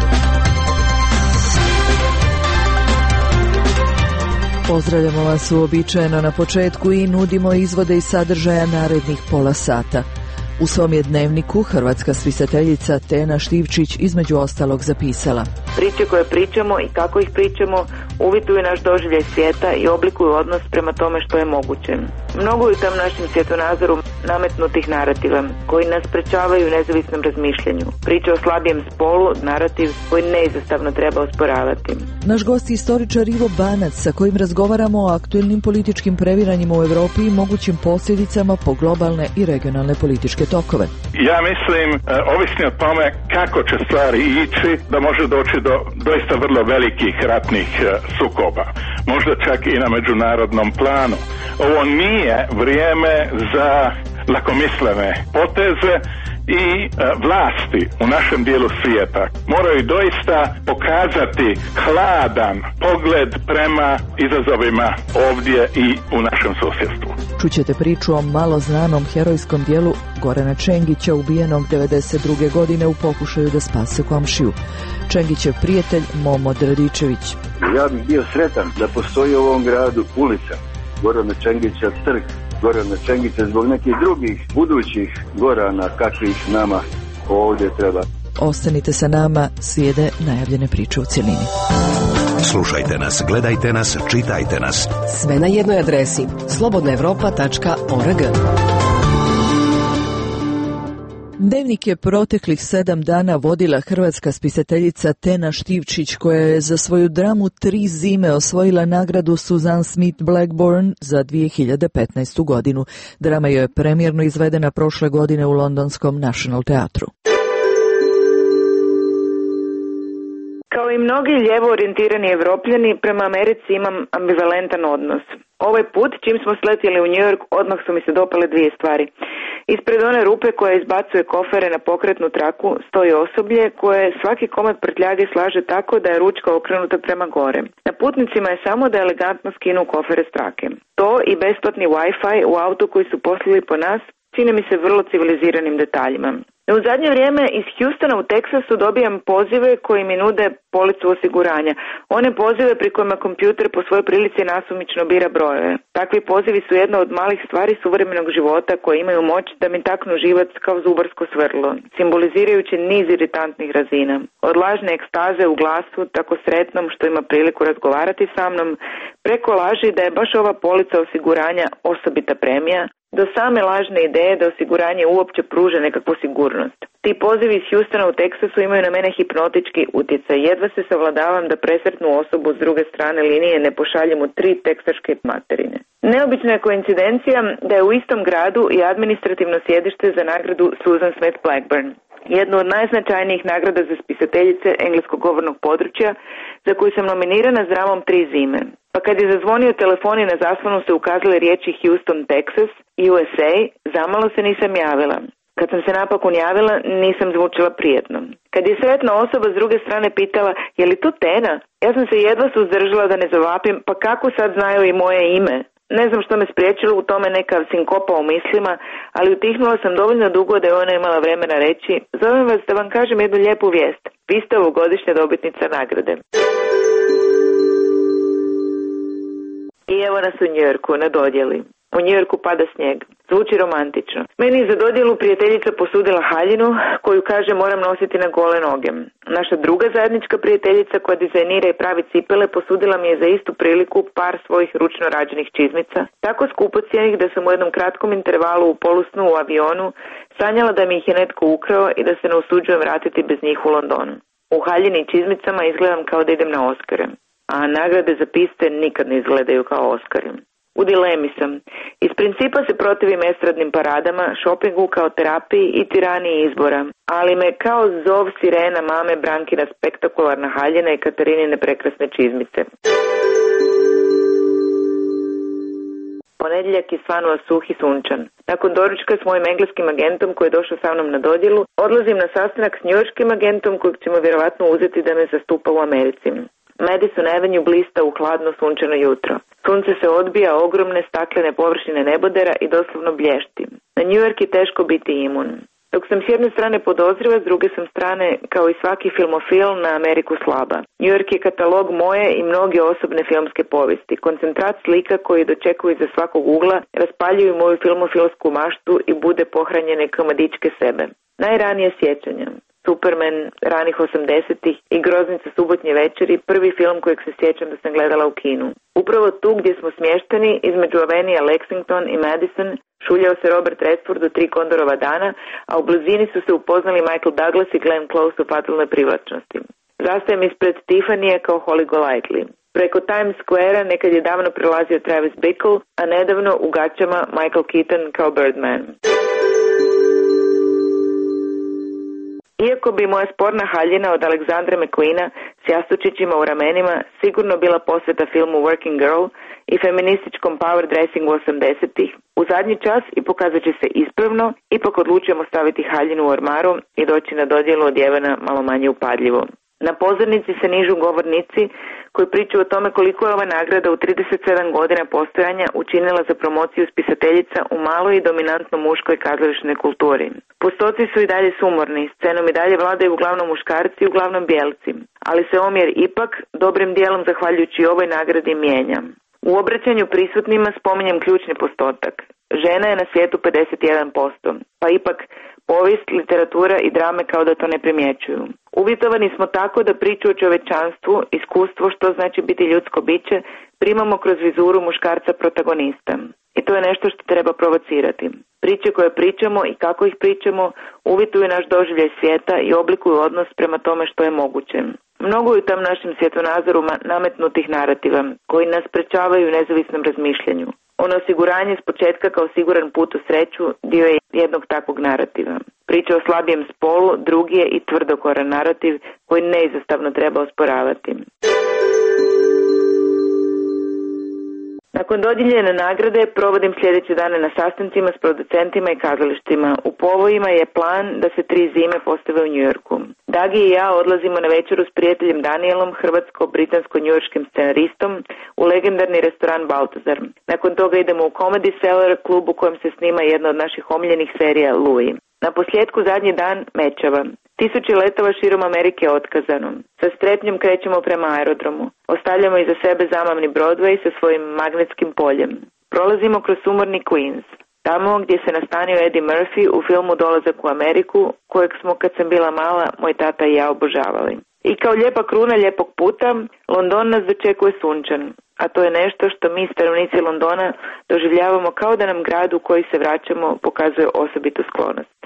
Pozdravljamo vas uobičajeno na početku i nudimo izvode iz sadržaja narednih pola sata. U svom je dnevniku hrvatska spisateljica Tena Štivčić između ostalog zapisala:
priče koje pričamo i kako ih pričamo uvituju naš doživljaj svijeta i oblikuju odnos prema tome što je moguće. Mnogo je u tom našem svjetonazoru nametnutih narativa koji nas sprečavaju nezavisnom razmišljanju. Priča o slabijem spolu, narativ koji neizostavno treba osporavati.
Naš gost je istoričar Ivo Banac sa kojim razgovaramo o aktuelnim političkim previranjima u Europi i mogućim posljedicama po globalne i regionalne političke tokove.
Ja mislim, ovisno o tome kako će stvari ići, da može doći do doista vrlo velikih ratnih sukoba. Možda čak i na međunarodnom planu. Ovo nije vrijeme za lakomislene poteze i e, vlasti u našem dijelu svijeta moraju doista pokazati hladan pogled prema izazovima ovdje i u našem susjedstvu.
Čućete priču o malo znanom herojskom dijelu Gorana Čengića, ubijenog devedeset druge godine u pokušaju da spase komšiju. Čengićev prijatelj Momo Dradičević.
Ja bih bio sretan da postoji u ovom gradu ulica Gorana Čengića trg, Gorana Čengića zbog nekih drugih budućih Gorana kakvih nama ovdje treba.
Ostanite sa nama, slijede najavljene priče u cjelini.
Slušajte nas, gledajte nas, čitajte nas.
Sve na jednoj adresi slobodna evropa tačka org.
Dnevnik je proteklih sedam dana vodila hrvatska spisateljica Tena Štivčić, koja je za svoju dramu Tri zime osvojila nagradu Susan Smith Blackburn za dvije hiljade petnaestu godinu. Drama je premijerno izvedena prošle godine u londonskom National Teatru.
Kao i mnogi lijevo orijentirani Evropljani, prema Americi imam ambivalentan odnos. Ovaj put, čim smo sletjeli u New York, odmah su mi se dopale dvije stvari. Ispred one rupe koja izbacuje kofere na pokretnu traku stoji osoblje koje svaki komad prtljage slaže tako da je ručka okrenuta prema gore. Na putnicima je samo da elegantno skinu kofere s trake. To i besplatni Wi-Fi u autu koji su poslali po nas čini mi se vrlo civiliziranim detaljima. U zadnje vrijeme iz Houstona u Teksasu dobijam pozive koji mi nude policu osiguranja. One pozive pri kojima kompjuter po svojoj prilici nasumično bira brojeve. Takvi pozivi su jedna od malih stvari suvremenog života koje imaju moć da mi taknu živac kao zubarsko svrlo, simbolizirajući niz iritantnih razina. Od lažne ekstaze u glasu, tako sretnom što ima priliku razgovarati sa mnom, preko laži da je baš ova polica osiguranja osobita premija, do same lažne ideje da osiguranje uopće pruža nekakvu sigurnost. Ti pozivi iz Houstona u Teksasu imaju na mene hipnotički utjecaj. Jedva se savladavam da presretnu osobu s druge strane linije ne pošaljem u tri teksaške materine. Neobična je koincidencija da je u istom gradu i administrativno sjedište za nagradu Susan Smith Blackburn, jednu od najznačajnijih nagrada za spisateljice engleskog govornog područja, za koju sam nominirana s dramom Tri zime. Pa kad je zazvonio telefon i na zaslonu se ukazale riječi Houston, Texas, U S A, zamalo se nisam javila. Kad sam se napokon javila, nisam zvučila prijetno. Kad je sretna osoba s druge strane pitala, je li to Tena? Ja sam se jedva suzdržala da ne zavapim, pa kako sad znaju i moje ime? Ne znam što me spriječilo u tome, neka sinkopa u mislima, ali utihnula sam dovoljno dugo da je ona imala vremena reći: zovem vas da vam kažem jednu lijepu vijest. Vi ste ovogodišnja dobitnica nagrade. I evo nas u New Yorku na dodjeli. U Njujorku pada snijeg. Zvuči romantično. Meni je za dodjelu prijateljica posudila haljinu koju kaže moram nositi na gole noge. Naša druga zajednička prijateljica koja dizajnira i pravi cipele posudila mi je za istu priliku par svojih ručno rađenih čizmica, tako skupocijenih da sam u jednom kratkom intervalu u polusnu u avionu sanjala da mi ih je netko ukrao i da se ne usuđujem vratiti bez njih u Londonu. U haljini i čizmicama izgledam kao da idem na Oskare, a nagrade za piste nikad ne izgledaju kao Oskari. U dilemi sam. Iz principa se protivim estradnim paradama, šopingu kao terapiji i tiraniji izbora, ali me kao zov sirena mame Brankina spektakularna haljina i Katarinine prekrasne čizmice. Ponedjeljak je svanuo suh i sunčan. Nakon doručka s mojim engleskim agentom koji je došao sa mnom na dodjelu, odlazim na sastanak s njujorškim agentom kojeg ćemo vjerovatno uzeti da me zastupa u Americi. Madison Avenue blista u hladno sunčano jutro. Sunce se odbija ogromne staklene površine nebodera i doslovno blješti. Na New York je teško biti imun. Dok sam s jedne strane podozriva, s druge sam strane, kao i svaki filmofil, na Ameriku slaba. New York je katalog moje i mnoge osobne filmske povijesti. Koncentrat slika koji dočekuju iza svakog ugla, raspaljuju moju filmofilsku maštu i bude pohranjene komadičke sebe. Najranije sjećanja. Superman ranih osamdesetih i Groznica subotnje večeri, prvi film kojeg se sjećam da sam gledala u kinu. Upravo tu gdje smo smješteni, između Avenija Lexington i Madison, šuljao se Robert Redford u Tri kondorova dana, a u blizini su se upoznali Michael Douglas i Glenn Close u Fatalnoj privlačnosti. Zastajem ispred Tiffanyja kao Holly Golightly. Preko Times Square-a nekad je davno prelazio Travis Bickle, a nedavno u gaćama Michael Keaton kao Birdman. Iako bi moja sporna haljina od Alexandra McQueena s jastučićima u ramenima sigurno bila posveta filmu Working Girl i feminističkom power dressingu osamdesetih, u zadnji čas i pokazat će se ispravno, ipak odlučujemo staviti haljinu u ormaru i doći na dodjelu odjevena malo manje upadljivo. Na pozornici se nižu govornici koji pričaju o tome koliko je ova nagrada u trideset sedam godina postojanja učinila za promociju spisateljica u maloj i dominantno muškoj kazališnoj kulturi. Postoci su i dalje sumorni, scenom i dalje vladaju uglavnom muškarci i uglavnom bijelci, ali se omjer ipak, dobrim dijelom zahvaljujući ovoj nagradi, mijenja. U obraćanju prisutnima spominjem ključni postotak. Žena je na svijetu pedeset jedan posto, pa ipak povijest, literatura i drame kao da to ne primjećuju. Uvjetovani smo tako da priču o čovečanstvu, iskustvo što znači biti ljudsko biće, primamo kroz vizuru muškarca protagonista. I to je nešto što treba provocirati. Priče koje pričamo i kako ih pričamo uvjetuju naš doživljaj svijeta i oblikuju odnos prema tome što je moguće. Mnogo je tam našim svjetonazoru nametnutih narativa koji nas sprečavaju u nezavisnom razmišljanju. Ono osiguranje s početka kao siguran put u sreću dio je jednog takvog narativa. Priča o slabijem spolu drugi je i tvrdokoran narativ koji neizostavno treba osporavati. Nakon dodijeljene nagrade provodim sljedeće dane na sastancima s producentima i kazalištima. U povojima je plan da se tri zime postave u Njujorku. Dagi i ja odlazimo na večeru s prijateljem Danielom, hrvatsko-britansko-njujorškim scenaristom, u legendarni restoran Baltazar. Nakon toga idemo u Comedy Cellar, klub u kojem se snima jedna od naših omiljenih serija Louis. Na posljedku zadnji dan Mečava. Tisuće letova širom Amerike je otkazano. Sa strepnjom krećemo prema aerodromu. Ostavljamo iza sebe zamavni Broadway sa svojim magnetskim poljem. Prolazimo kroz sumorni Queens. Tamo gdje se nastanio Eddie Murphy u filmu Dolazak u Ameriku, kojeg smo kad sam bila mala, moj tata i ja obožavali. I kao lijepa kruna lijepog puta, London nas dočekuje sunčan. A to je nešto što mi, stanovnici Londona, doživljavamo kao da nam grad u koji se vraćamo pokazuje osobitu sklonost.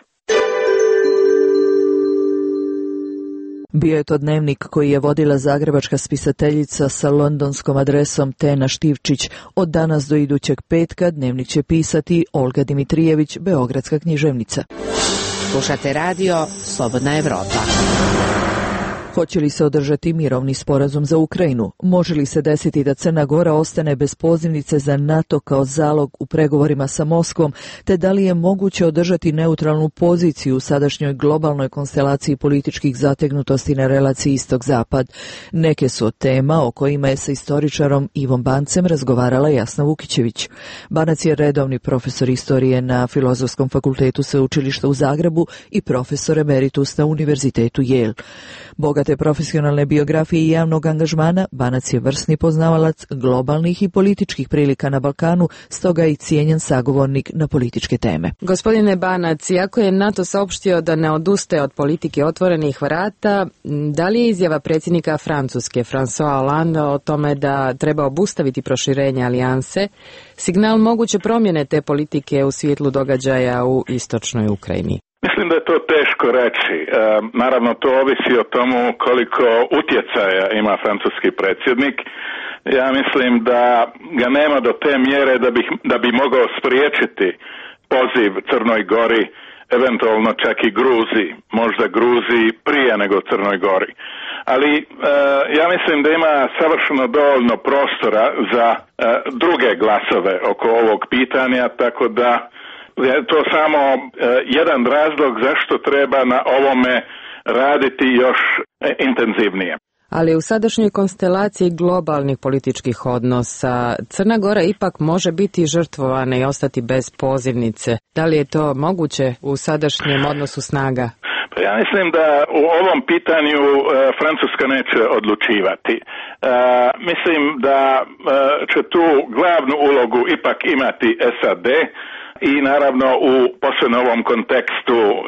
Bio je to dnevnik koji je vodila zagrebačka spisateljica sa londonskom adresom Tena Štivčić. Od danas do idućeg petka dnevnik će pisati Olga Dimitrijević, Beogradska književnica.
Slušate radio Slobodna Evropa.
Hoće li se održati mirovni sporazum za Ukrajinu? Može li se desiti da Crna Gora ostane bez pozivnice za NATO kao zalog u pregovorima sa Moskvom, te da li je moguće održati neutralnu poziciju u sadašnjoj globalnoj konstelaciji političkih zategnutosti na relaciji istok-zapad? Neke su od tema o kojima je sa istoričarom Ivom Bancem razgovarala Jasna Vukićević. Banac je redovni profesor istorije na Filozofskom fakultetu Sveučilišta u Zagrebu i profesor emeritus na Univerzitetu Yale. Bogata bogate profesionalne biografije i javnog angažmana, Banac je vrsni poznavalac globalnih i političkih prilika na Balkanu, stoga i cijenjen sagovornik na političke teme.
Gospodine Banac, iako je NATO saopštio da ne odustaje od politike otvorenih vrata, da li je izjava predsjednika Francuske François Hollande o tome da treba obustaviti proširenje alijanse signal moguće promjene te politike u svjetlu događaja u istočnoj Ukrajini?
Mislim da je to teško reći. E, naravno, to ovisi o tomu koliko utjecaja ima francuski predsjednik. Ja mislim da ga nema do te mjere da bi, da bi mogao spriječiti poziv Crnoj Gori, eventualno čak i Gruziji, možda Gruziji prije nego Crnoj Gori. Ali e, ja mislim da ima savršeno dovoljno prostora za e, druge glasove oko ovog pitanja, tako da je to samo e, jedan razlog zašto treba na ovome raditi još e, intenzivnije.
Ali u sadašnjoj konstelaciji globalnih političkih odnosa Crna Gora ipak može biti žrtvovana i ostati bez pozivnice. Da li je to moguće u sadašnjem odnosu snaga?
Pa ja mislim da u ovom pitanju e, Francuska neće odlučivati. E, mislim da e, će tu glavnu ulogu ipak imati S A D i naravno u posebno ovom kontekstu e,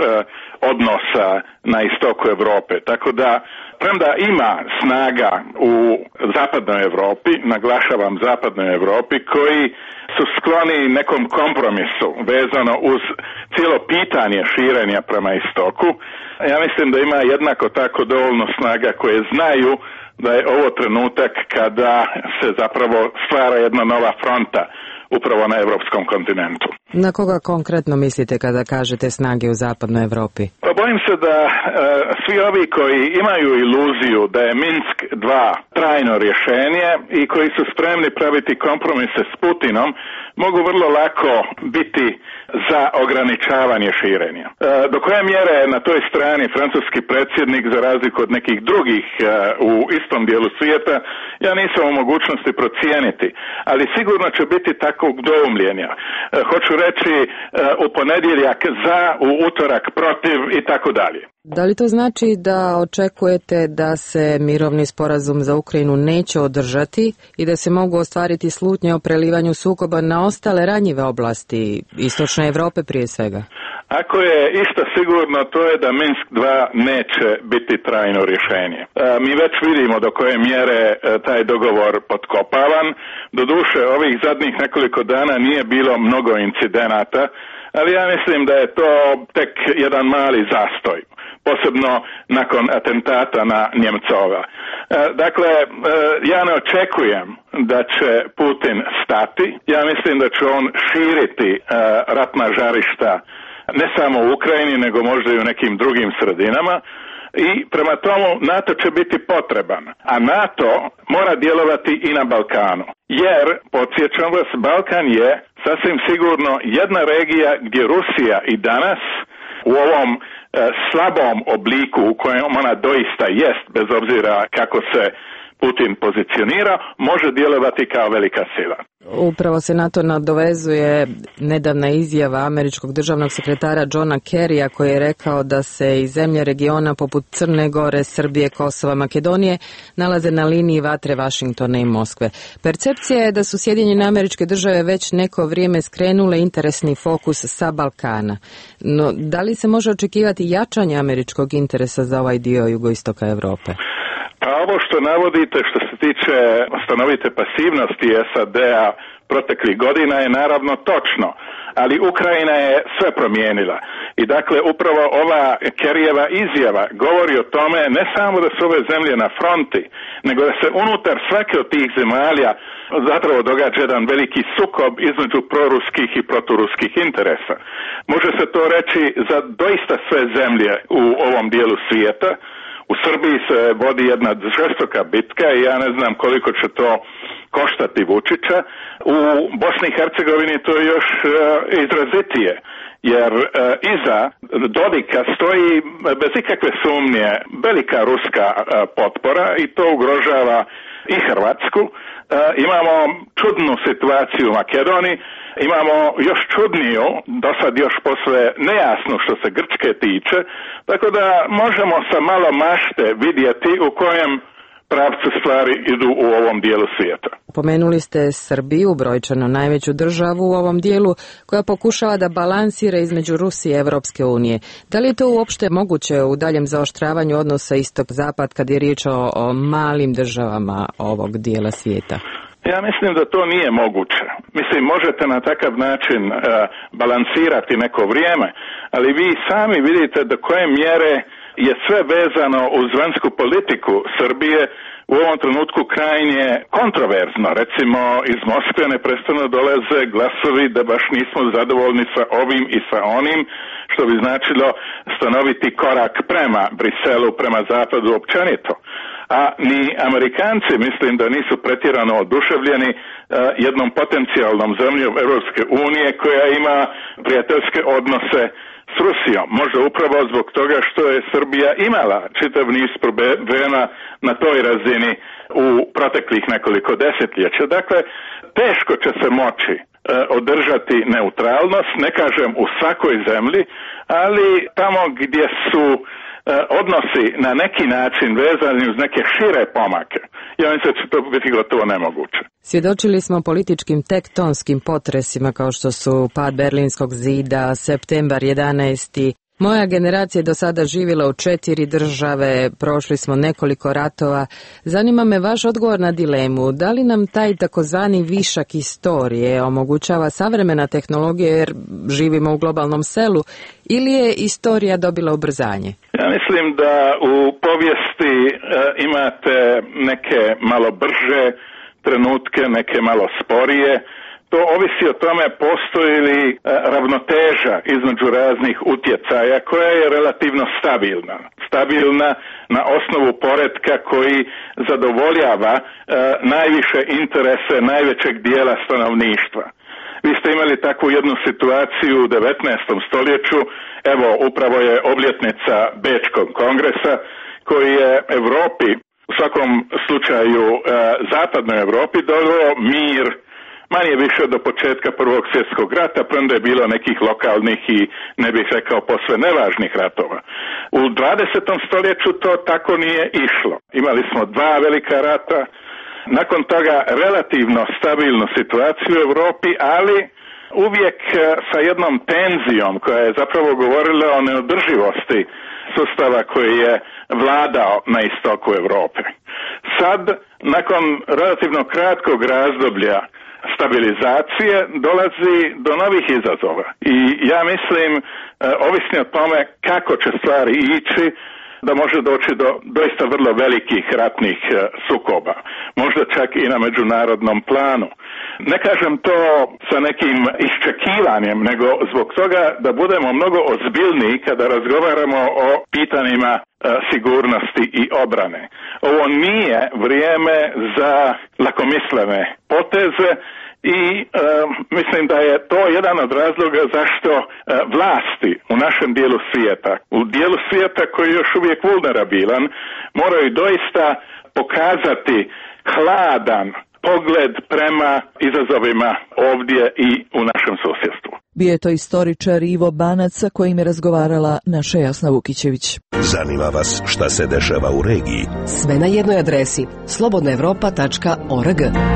odnosa na istoku Europe. Tako da premda ima snaga u zapadnoj Europi, naglašavam zapadnoj Europi, koji su skloni nekom kompromisu vezano uz cijelo pitanje širenja prema istoku, ja mislim da ima jednako tako dovoljno snaga koje znaju da je ovo trenutak kada se zapravo stvara jedna nova fronta upravo na europskom kontinentu.
Na koga konkretno mislite kada kažete snage u zapadnoj Europi?
Pa bojim se da e, svi ovi koji imaju iluziju da je Minsk dva trajno rješenje i koji su spremni praviti kompromise s Putinom, mogu vrlo lako biti za ograničavanje širenja. E, do koje mjere na toj strani francuski predsjednik, za razliku od nekih drugih e, u istom dijelu svijeta, ja nisam u mogućnosti procijeniti, ali sigurno će biti takvog doumljenja. E, hoću reći e, u ponedjeljak za, u utorak protiv i tako dalje.
Da li to znači da očekujete da se mirovni sporazum za Ukrajinu neće održati i da se mogu ostvariti slutnje o prelivanju sukoba na ostale ranjive oblasti istočne Europe prije svega?
Ako je isto sigurno, to je da Minsk dva neće biti trajno rješenje. E, mi već vidimo do koje mjere e, taj dogovor potkopavan. Doduše, ovih zadnjih nekoliko dana nije bilo mnogo incidenata, ali ja mislim da je to tek jedan mali zastoj, posebno nakon atentata na Njemcova. E, dakle, e, ja ne očekujem da će Putin stati. Ja mislim da će on širiti e, ratna žarišta ne samo u Ukrajini, nego možda i u nekim drugim sredinama. I prema tomu NATO će biti potreban, a NATO mora djelovati i na Balkanu. Jer, podsjećam vas, Balkan je sasvim sigurno jedna regija gdje Rusija i danas u ovom e, slabom obliku u kojem ona doista jest, bez obzira kako se Putin pozicionira, može djelovati kao velika sila.
Upravo se na to nadovezuje nedavna izjava američkog državnog sekretara Johna Kerrya koji je rekao da se i zemlje regiona poput Crne Gore, Srbije, Kosova, Makedonije nalaze na liniji vatre Vašingtona i Moskve. Percepcija je da su Sjedinjene Američke Države već neko vrijeme skrenule interesni fokus sa Balkana. No, da li se može očekivati jačanje američkog interesa za ovaj dio jugoistoka Europe?
A ovo što navodite što se tiče stanovite pasivnosti S A D-a proteklih godina je naravno točno, ali Ukrajina je sve promijenila. I dakle upravo ova Kerryjeva izjava govori o tome ne samo da su ove zemlje na fronti, nego da se unutar svake od tih zemalja zapravo događa jedan veliki sukob između proruskih i proturuskih interesa. Može se to reći za doista sve zemlje u ovom dijelu svijeta. U Srbiji se vodi jedna žestoka bitka i ja ne znam koliko će to koštati Vučića. U Bosni i Hercegovini to je još uh, izrazitije, jer uh, iza Dodika stoji bez ikakve sumnje velika ruska uh, potpora i to ugrožava i Hrvatsku. Uh, imamo čudnu situaciju u Makedoniji Imamo još čudniju, do sad još posve nejasno što se Grčke tiče, tako da možemo sa malo mašte vidjeti u kojem pravcu stvari idu u ovom dijelu svijeta.
Pomenuli ste Srbiju, brojčano najveću državu u ovom dijelu, koja pokušava da balansira između Rusije i Evropske unije. Da li je to uopšte moguće u daljem zaoštravanju odnosa istok-zapad kad je riječ o, o malim državama ovog dijela svijeta?
Ja mislim da to nije moguće. Mislim, možete na takav način uh, balansirati neko vrijeme, ali vi sami vidite do koje mjere je sve vezano uz vanjsku politiku Srbije u ovom trenutku krajnje kontroverzno. Recimo, iz Moskve neprestano dolaze glasovi da baš nismo zadovoljni sa ovim i sa onim, što bi značilo stanoviti korak prema Briselu, prema zapadu općenito. A ni Amerikanci, mislim da nisu pretjerano oduševljeni uh, jednom potencijalnom zemljom Europske unije koja ima prijateljske odnose s Rusijom. Možda upravo zbog toga što je Srbija imala čitav niz problema na toj razini u proteklih nekoliko desetljeća. Dakle, teško će se moći uh, održati neutralnost, ne kažem u svakoj zemlji, ali tamo gdje su odnosi na neki način vezani uz neke šire pomake. Ja mislim da će to biti gotovo nemoguće.
Svjedočili smo političkim tektonskim potresima kao što su pad Berlinskog zida, Septembar jedanaesti. Moja generacija je do sada živjela u četiri države, prošli smo nekoliko ratova. Zanima me vaš odgovor na dilemu. Da li nam taj takozvani višak istorije omogućava savremena tehnologija jer živimo u globalnom selu ili je istorija dobila ubrzanje?
Ja mislim da u povijesti e, imate neke malo brže trenutke, neke malo sporije. To ovisi o tome postoji li e, ravnoteža između raznih utjecaja koja je relativno stabilna. Stabilna na osnovu poretka koji zadovoljava e, najviše interese najvećeg dijela stanovništva. Vi ste imali takvu jednu situaciju u devetnaestom stoljeću, evo upravo je obljetnica Bečkog kongresa koji je Europi, u svakom slučaju e, zapadnoj Europi, doveo mir manje više do početka Prvog svjetskog rata, premda je bilo nekih lokalnih i ne bih rekao posve nevažnih ratova. U dvadesetom stoljeću to tako nije išlo. Imali smo dva velika rata, nakon toga relativno stabilnu situaciju u Europi, ali uvijek sa jednom tenzijom koja je zapravo govorila o neodrživosti sustava koji je vladao na istoku Europe. Sad, nakon relativno kratkog razdoblja stabilizacije, dolazi do novih izazova. I ja mislim, ovisno o tome kako će stvari ići, da može doći do doista vrlo velikih ratnih sukoba. Možda čak i na međunarodnom planu. Ne kažem to sa nekim iščekivanjem, nego zbog toga da budemo mnogo ozbiljniji kada razgovaramo o pitanjima sigurnosti i obrane. Ovo nije vrijeme za lakomislene poteze i e, mislim da je to jedan od razloga zašto e, vlasti u našem dijelu svijeta, u dijelu svijeta koji je još uvijek vulnerabilan, moraju doista pokazati hladan pogled prema izazovima ovdje i u našem susjedstvu.
Bio je to istoričar Ivo Banac sa kojim je razgovarala naša Jasna Vukićević.
Zanima vas šta se dešava u regiji?
Sve na jednoj adresi slobodna evropa tačka org.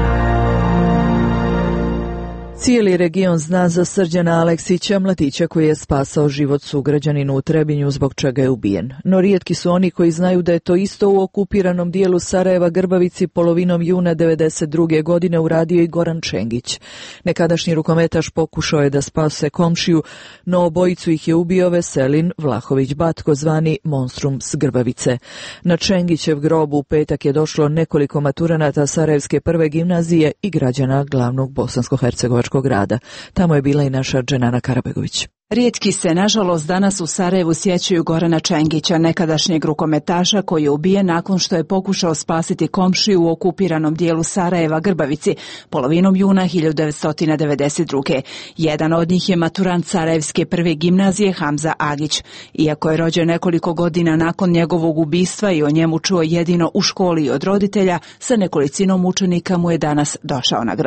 Cijeli region zna za Srđana Aleksića, mladića koji je spasao život sugrađaninu u Trebinju zbog čega je ubijen. No rijetki su oni koji znaju da je to isto u okupiranom dijelu Sarajeva Grbavici polovinom juna devedeset druge godine uradio i Goran Čengić. Nekadašnji rukometaš pokušao je da spase komšiju, no obojicu ih je ubio Veselin Vlahović Batko, zvani Monstrum s Grbavice. Na Čengićev grob u petak je došlo nekoliko maturanata Sarajevske prve gimnazije i građana glavnog bosansko-hercegovačkog grada. Tamo je bila i naša Dženana Karabegović.
Rijetki se, nažalost, danas u Sarajevu sjećaju Gorana Čengića, nekadašnjeg rukometaša koji je ubijen nakon što je pokušao spasiti komšiju u okupiranom dijelu Sarajeva Grbavici polovinom juna hiljadu devetsto devedeset druge. Jedan od njih je maturant Sarajevske prve gimnazije Hamza Agić. Iako je rođen nekoliko godina nakon njegovog ubistva i o njemu čuo jedino u školi od roditelja, sa nekolicinom učenika mu je danas došao na grob.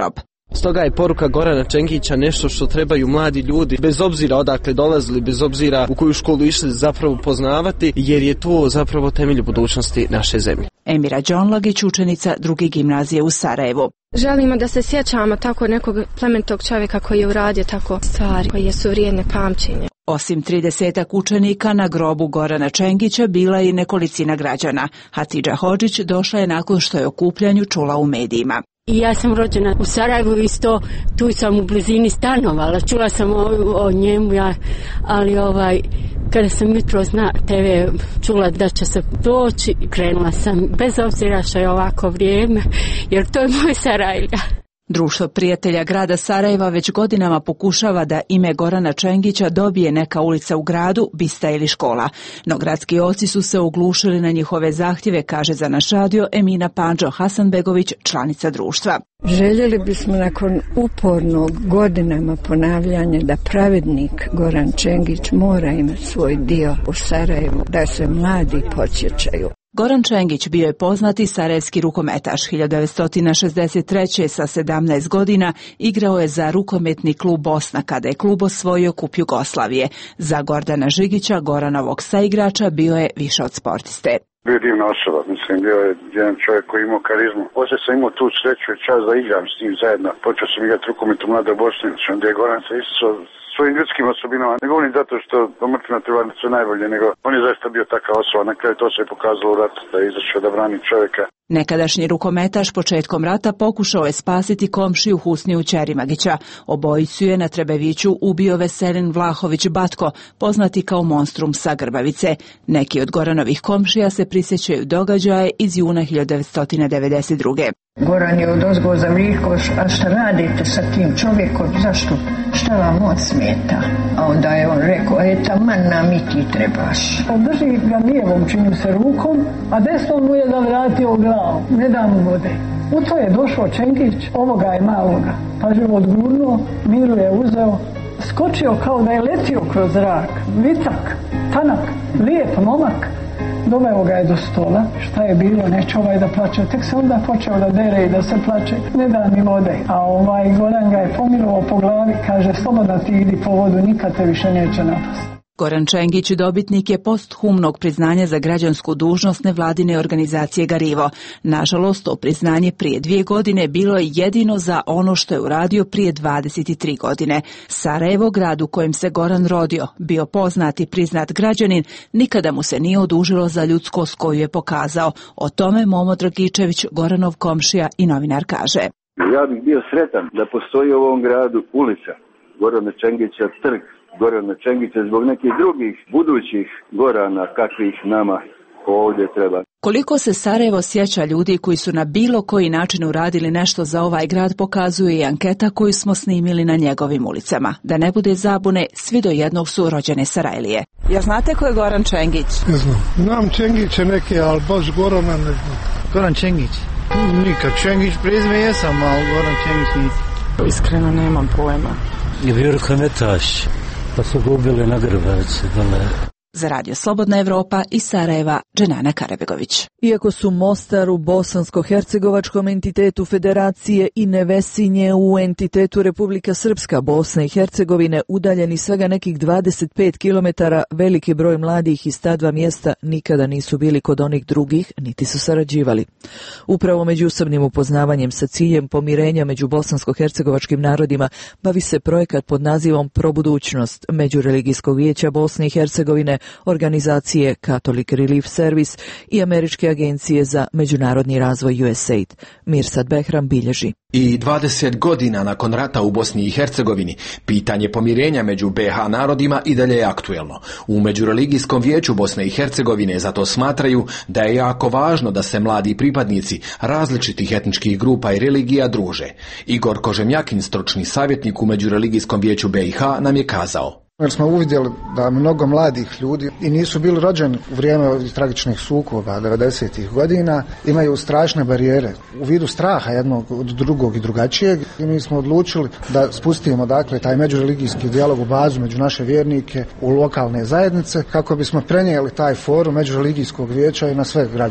Stoga je poruka Gorana Čengića nešto što trebaju mladi ljudi, bez obzira odakle dolazili, bez obzira u koju školu išli, zapravo poznavati, jer je to zapravo temelj budućnosti naše zemlje.
Emira Đonlagić, učenica druge gimnazije u Sarajevu.
Želimo da se sjećamo tako nekog plemenitog čovjeka koji je uradio tako stvari koje su vrijedne pamćenja.
Osim tridesetak učenika, na grobu Gorana Čengića bila i nekolicina građana. Hatidža Hodžić došla je nakon što je o okupljanju čula u medijima.
I ja sam rođena u Sarajevu, isto tu sam u blizini stanovala, čula sam o, o njemu, ja, ali ovaj, kada sam jutros na te ve čula da će se doći, krenula sam, bez obzira što je ovako vrijeme, jer to je moj Sarajlja.
Društvo prijatelja grada Sarajeva već godinama pokušava da ime Gorana Čengića dobije neka ulica u gradu, bista ili škola. No gradski oci su se oglušili na njihove zahtjeve, kaže za naš radio Emina Pandžo Hasanbegović, članica društva.
Željeli bismo nakon upornog godinama ponavljanja da pravednik Goran Čengić mora imati svoj dio u Sarajevu, da se mladi podsjećaju.
Goran Čengić bio je poznati sarajevski rukometaš. hiljadu devetsto šezdeset treće sa sedamnaest godina igrao je za rukometni klub Bosna kada je klub osvojio kup Jugoslavije. Za Gordana Žigića, Goranovog saigrača, bio je više od sportiste.
Bio je divna osoba, mislim, bio je jedan čovjek koji imao karizmu. Poslije sam imao tu sreću i čast da igram s njim zajedno. Počeo sam igrati rukomet u Mladoj Bosni, onda je Goran se isticao svojim ljudskim osobinama. Ne govorim zato što pomrtvena treba sve najbolje, nego on je zaista bio takva osoba. Na kraju to se je pokazalo u ratu, da je izašao da brani čovjeka.
Nekadašnji rukometaš početkom rata pokušao je spasiti komšiju Husniju Ćerimagića. Obojicu je na Trebeviću ubio Veselin Vlahović Batko, poznati kao monstrum sa Grbavice. Neki od Goranovih komšija se prisjećaju događaje iz juna hiljadu devetsto devedeset druge.
Goran je odozgo zavikao, a šta radite sa tim čovjekom, zašto, šta vam on smeta? A onda je on rekao, e taman nam i ti trebaš.
Drži ga lijevom, čini se, rukom, a desnom mu je da vratio glavu, ne da mu vode. U to je došao Čengić, ovoga je maloga, pa je odgurnuo, Miru je uzeo, skočio kao da je letio kroz zrak, vitak, tanak, lijep momak. Doveo ga je do stola, šta je bilo, neće ovaj da plače, tek se onda počeo da dere i da se plače, ne da mi vode. A ovaj Goran ga je pomilovao po glavi, kaže, slobodno ti idi po vodu, nikad te više neće napasti.
Goran Čengić dobitnik je posthumnog priznanja za građansku dužnost nevladine organizacije Garivo. Nažalost, to priznanje prije dvije godine bilo je jedino za ono što je uradio prije dvadeset tri godine. Sarajevo, grad u kojem se Goran rodio, bio poznat i priznat građanin, nikada mu se nije odužilo za ljudskost koju je pokazao. O tome Momo Dragičević, Goranov komšija i novinar, kaže.
Ja bih bio sretan da postoji u ovom gradu ulica Gorana Čengića, trg Gorana Čengića, zbog nekih drugih budućih Gorana kakvih nama ovdje treba.
Koliko se Sarajevo sjeća ljudi koji su na bilo koji način uradili nešto za ovaj grad, pokazuje i anketa koju smo snimili na njegovim ulicama. Da ne bude zabune, svi do jednog su rođene Sarajlije.
Ja znate ko je Goran Čengić?
Ne znam. Znam Čengiće neke, ali baš Gorana ne znam.
Goran Čengić? Nikad. Čengić prezime jesam, ali Goran Čengić nisam.
Iskreno nemam pojma.
Je bio rukometaš, pa su ga ubili na Grbavici dole.
Za Radio Slobodna Evropa iz Sarajeva, Dženana Karabegović.
Iako su Mostar u bosansko-hercegovačkom entitetu Federacije i Nevesinje u entitetu Republika Srpska, Bosne i Hercegovine udaljeni svega nekih dvadeset pet kilometara, veliki broj mladih iz ta dva mjesta nikada nisu bili kod onih drugih, niti su sarađivali. Upravo međusobnim upoznavanjem sa ciljem pomirenja među bosansko-hercegovačkim narodima bavi se projekat pod nazivom Probudućnost Međureligijskog vijeća Bosne i Hercegovine, organizacije Catholic Relief Service i Američke agencije za međunarodni razvoj U S A I D. Mirsad Behram bilježi.
I dvadeset godina nakon rata u Bosni i Hercegovini, pitanje pomirenja među B H narodima i dalje je aktuelno. U Međureligijskom vijeću Bosne i Hercegovine zato smatraju da je jako važno da se mladi pripadnici različitih etničkih grupa i religija druže. Igor Kožemjakin, stručni savjetnik u Međureligijskom vijeću B i H, nam je kazao.
Jer smo uvidjeli da mnogo mladih ljudi i nisu bili rođeni u vrijeme ovih tragičnih sukoba devedesetih godina, imaju strašne barijere u vidu straha jednog od drugog i drugačijeg i mi smo odlučili da spustimo dakle taj međureligijski dijalog u bazu među naše vjernike u lokalne zajednice kako bismo prenijeli taj forum Međureligijskog vijeća i na sve građane.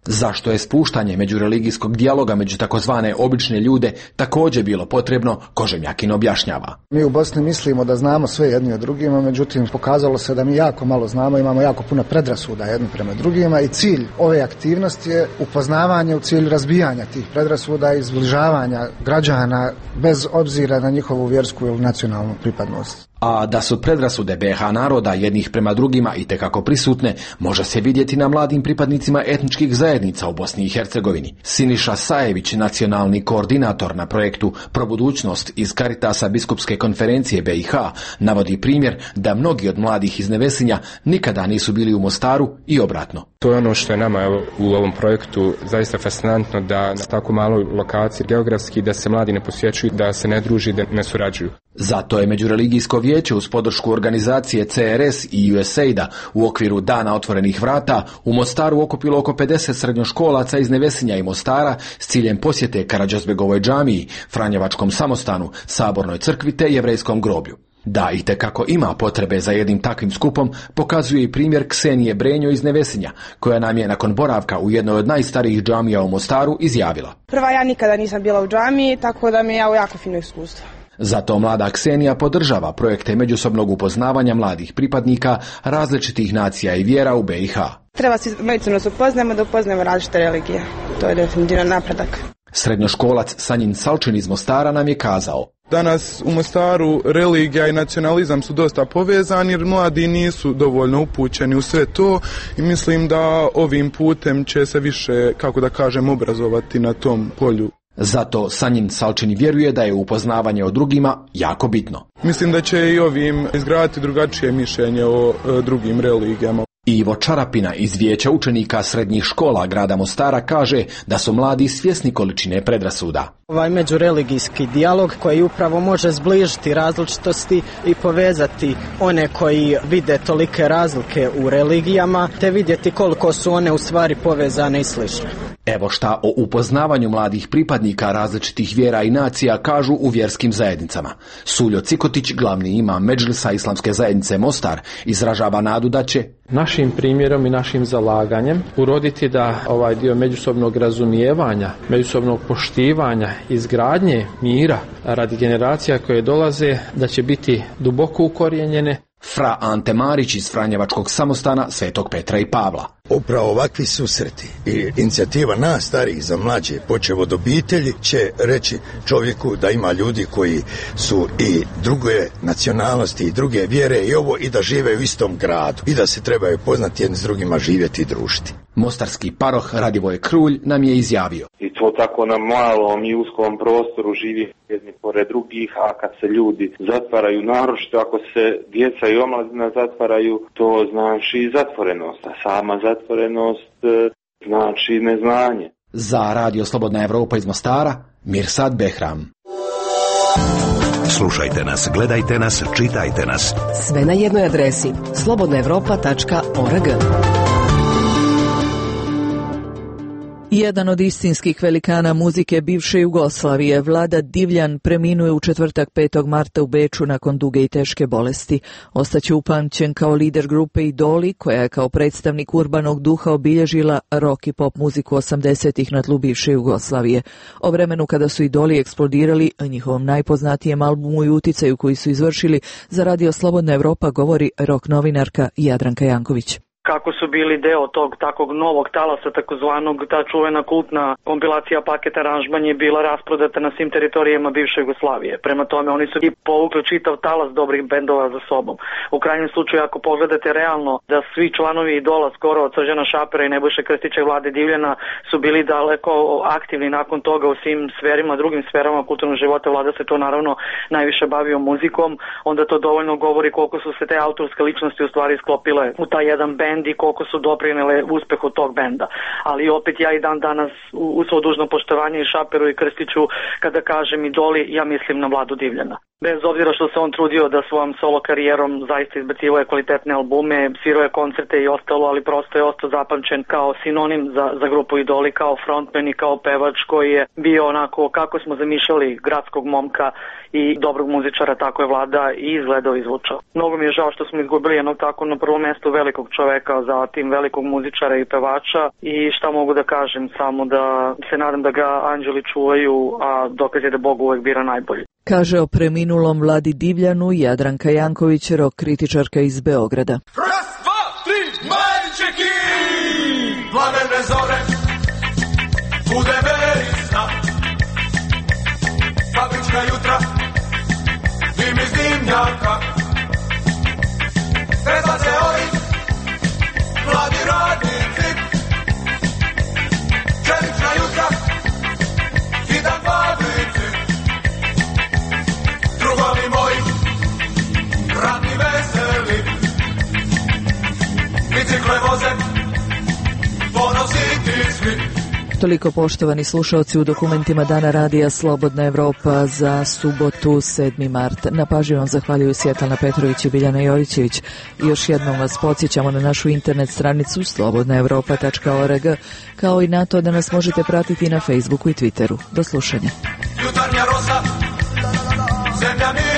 Zašto je spuštanje međureligijskog dijaloga među takozvane obične ljude također bilo potrebno, Kožemljakin objašnjava.
Mi u Bosni mislimo da znamo sve jedni od drugima, međutim pokazalo se da mi jako malo znamo, imamo jako puno predrasuda jedni prema drugima i cilj ove aktivnosti je upoznavanje u cilju razbijanja tih predrasuda i zbližavanja građana bez obzira na njihovu vjersku ili nacionalnu pripadnost.
A da su predrasude be ha naroda jednih prema drugima itekako prisutne, može se vidjeti na mladim pripadnicima etničkih zajednica u Bosni i Hercegovini. Siniša Sajević, nacionalni koordinator na projektu Probudućnost iz Karitasa Biskupske konferencije be i ha, navodi primjer da mnogi od mladih iz Nevesinja nikada nisu bili u Mostaru i obratno.
To je ono što je nama evo, u ovom projektu zaista fascinantno, da na tako maloj lokaciji geografski da se mladi ne posjećuju, da se ne druži, da ne surađuju.
Zato je Međureligijsko vijeće uz podršku organizacije ce er es i u es a i da u okviru Dana otvorenih vrata u Mostaru okupilo oko pedeset srednjoškolaca iz Nevesinja i Mostara s ciljem posjete Karađozbegovoj džamiji, Franjevačkom samostanu, Sabornoj crkvi te Jevrejskom groblju. Da itekako ima potrebe za jednim takvim skupom pokazuje i primjer Ksenije Brenjo iz Nevesinja, koja nam je nakon boravka u jednoj od najstarijih džamija u Mostaru izjavila.
Prva, ja nikada nisam bila u džamiji, tako da mi je ovo jako fino iskustvo.
Zato mlada Ksenija podržava projekte međusobnog upoznavanja mladih pripadnika različitih nacija i vjera u be i ha.
Treba se međusobno se upoznajemo da upoznajemo različite religije. To je definitivno napredak.
Srednjoškolac Sanjin Salčin iz Mostara nam je kazao.
Danas u Mostaru religija i nacionalizam su dosta povezani jer mladi nisu dovoljno upućeni u sve to i mislim da ovim putem će se više, kako da kažem, obrazovati na tom polju.
Zato Sanjin Salčin vjeruje da je upoznavanje o drugima jako bitno.
Mislim da će i ovim izgraditi drugačije mišljenje o e, drugim religijama.
Ivo Čarapina iz Vijeća učenika srednjih škola grada Mostara kaže da su mladi svjesni količine predrasuda.
Ovaj međureligijski dijalog koji upravo može zbližiti različitosti i povezati one koji vide tolike razlike u religijama, te vidjeti koliko su one u stvari povezane i slične.
Evo šta o upoznavanju mladih pripadnika različitih vjera i nacija kažu u vjerskim zajednicama. Suljo Cikotić, glavni imam Medžlisa Islamske zajednice Mostar, izražava nadu da će
našim primjerom i našim zalaganjem uroditi da ovaj dio međusobnog razumijevanja, međusobnog poštivanja, izgradnje mira radi generacija koje dolaze, da će biti duboko ukorijenjene.
Fra Ante Marić iz Franjevačkog samostana Svetog Petra i Pavla.
Upravo ovakvi susreti i inicijativa nas starijih za mlađe, počev od obitelji, će reći čovjeku da ima ljudi koji su i druge nacionalnosti i druge vjere i ovo i da žive u istom gradu i da se trebaju poznati jedni s drugima, živjeti i družiti.
Mostarski paroh Radivoj Krulj nam je izjavio.
I to tako na malom i uskom prostoru živi jedni pored drugih, a kad se ljudi zatvaraju, naročito ako se djeca i omladina zatvaraju, to znači zatvorenost, a sama zatvorenost znači neznanje.
Za Radio Slobodna Evropa iz Mostara, Mirsad Behram.
Slušajte nas, gledajte nas, čitajte nas.
Sve na jednoj adresi slobodna evropa tačka org.
Jedan od istinskih velikana muzike bivše Jugoslavije, Vlada Divljan, preminuje u četvrtak petog marta u Beču nakon duge i teške bolesti. Ostaće upamćen kao lider grupe Idoli, koja je kao predstavnik urbanog duha obilježila rock i pop muziku osamdesetih na tlu bivše Jugoslavije. O vremenu kada su Idoli eksplodirali, o njihovom najpoznatijem albumu i uticaju koji su izvršili, za Radio Slobodna Evropa govori rock novinarka Jadranka Janković.
Kako su bili deo tog takvog novog talasa, takozvanog, ta čuvena kultna kompilacija paket aranžman je bila rasprodata na svim teritorijama bivše Jugoslavije. Prema tome oni su i povukli čitav talas dobrih bendova za sobom. U krajnjem slučaju, ako pogledate realno da svi članovi Idola, skoro od Srđana Šapera i Nebojše Krstića i Vlade Divljana, su bili daleko aktivni nakon toga u svim sferima, drugim sferama kulturnog života, Vlada se to naravno najviše bavio muzikom, onda to dovoljno govori koliko su se te autorske ličnosti u stvari sklopile u taj jedan bend i koliko su doprinele uspehu tog benda. Ali opet ja i dan danas u svo dužno poštovanje i Šaperu i Krstiću, kada kažem Idoli, ja mislim na Vladu Divljana. Bez obzira što se on trudio da svojom solo karijerom zaista izbacivao je kvalitetne albume, svirao je koncerte i ostalo, ali prosto je ostao zapamćen kao sinonim za, za grupu Idoli, kao frontman i kao pevač koji je bio onako kako smo zamišljali gradskog momka i dobrog muzičara, tako je Vlada i izgledao i zvučao. Mnogo mi je žao što smo izgubili jednog tako na prvom mjestu velikog čoveka, zatim velikog muzičara i pevača i šta mogu da kažem, samo da se nadam da ga anđeli čuvaju, a dokaz je da Bog uvek bira najbolji.
Kaže o preminulom Vladi Divljanu Jadranka Janković, rock kritičarka iz Beograda.
Raz, dva, tri, majčeki! Plamene zore, bude verisna, fabrička jutra, dim iz dimnjaka, predlaze ovi, mladi radnici, čelična jutra, hitan fabrici, drugovi moji, radni veseli, bicikle voze, ponositi svi.
Toliko, poštovani slušalci, u dokumentima Dana radija Slobodna Evropa za subotu sedmi mart. Na pažnji vam zahvaljuju Svjetlana Petrović i Biljana Jovićević. I još jednom vas podsjećamo na našu internet stranicu slobodna evropa tačka org, kao i na to da nas možete pratiti na Facebooku i Twitteru. Do slušanja.
Jutarnja rosa, zemlja mi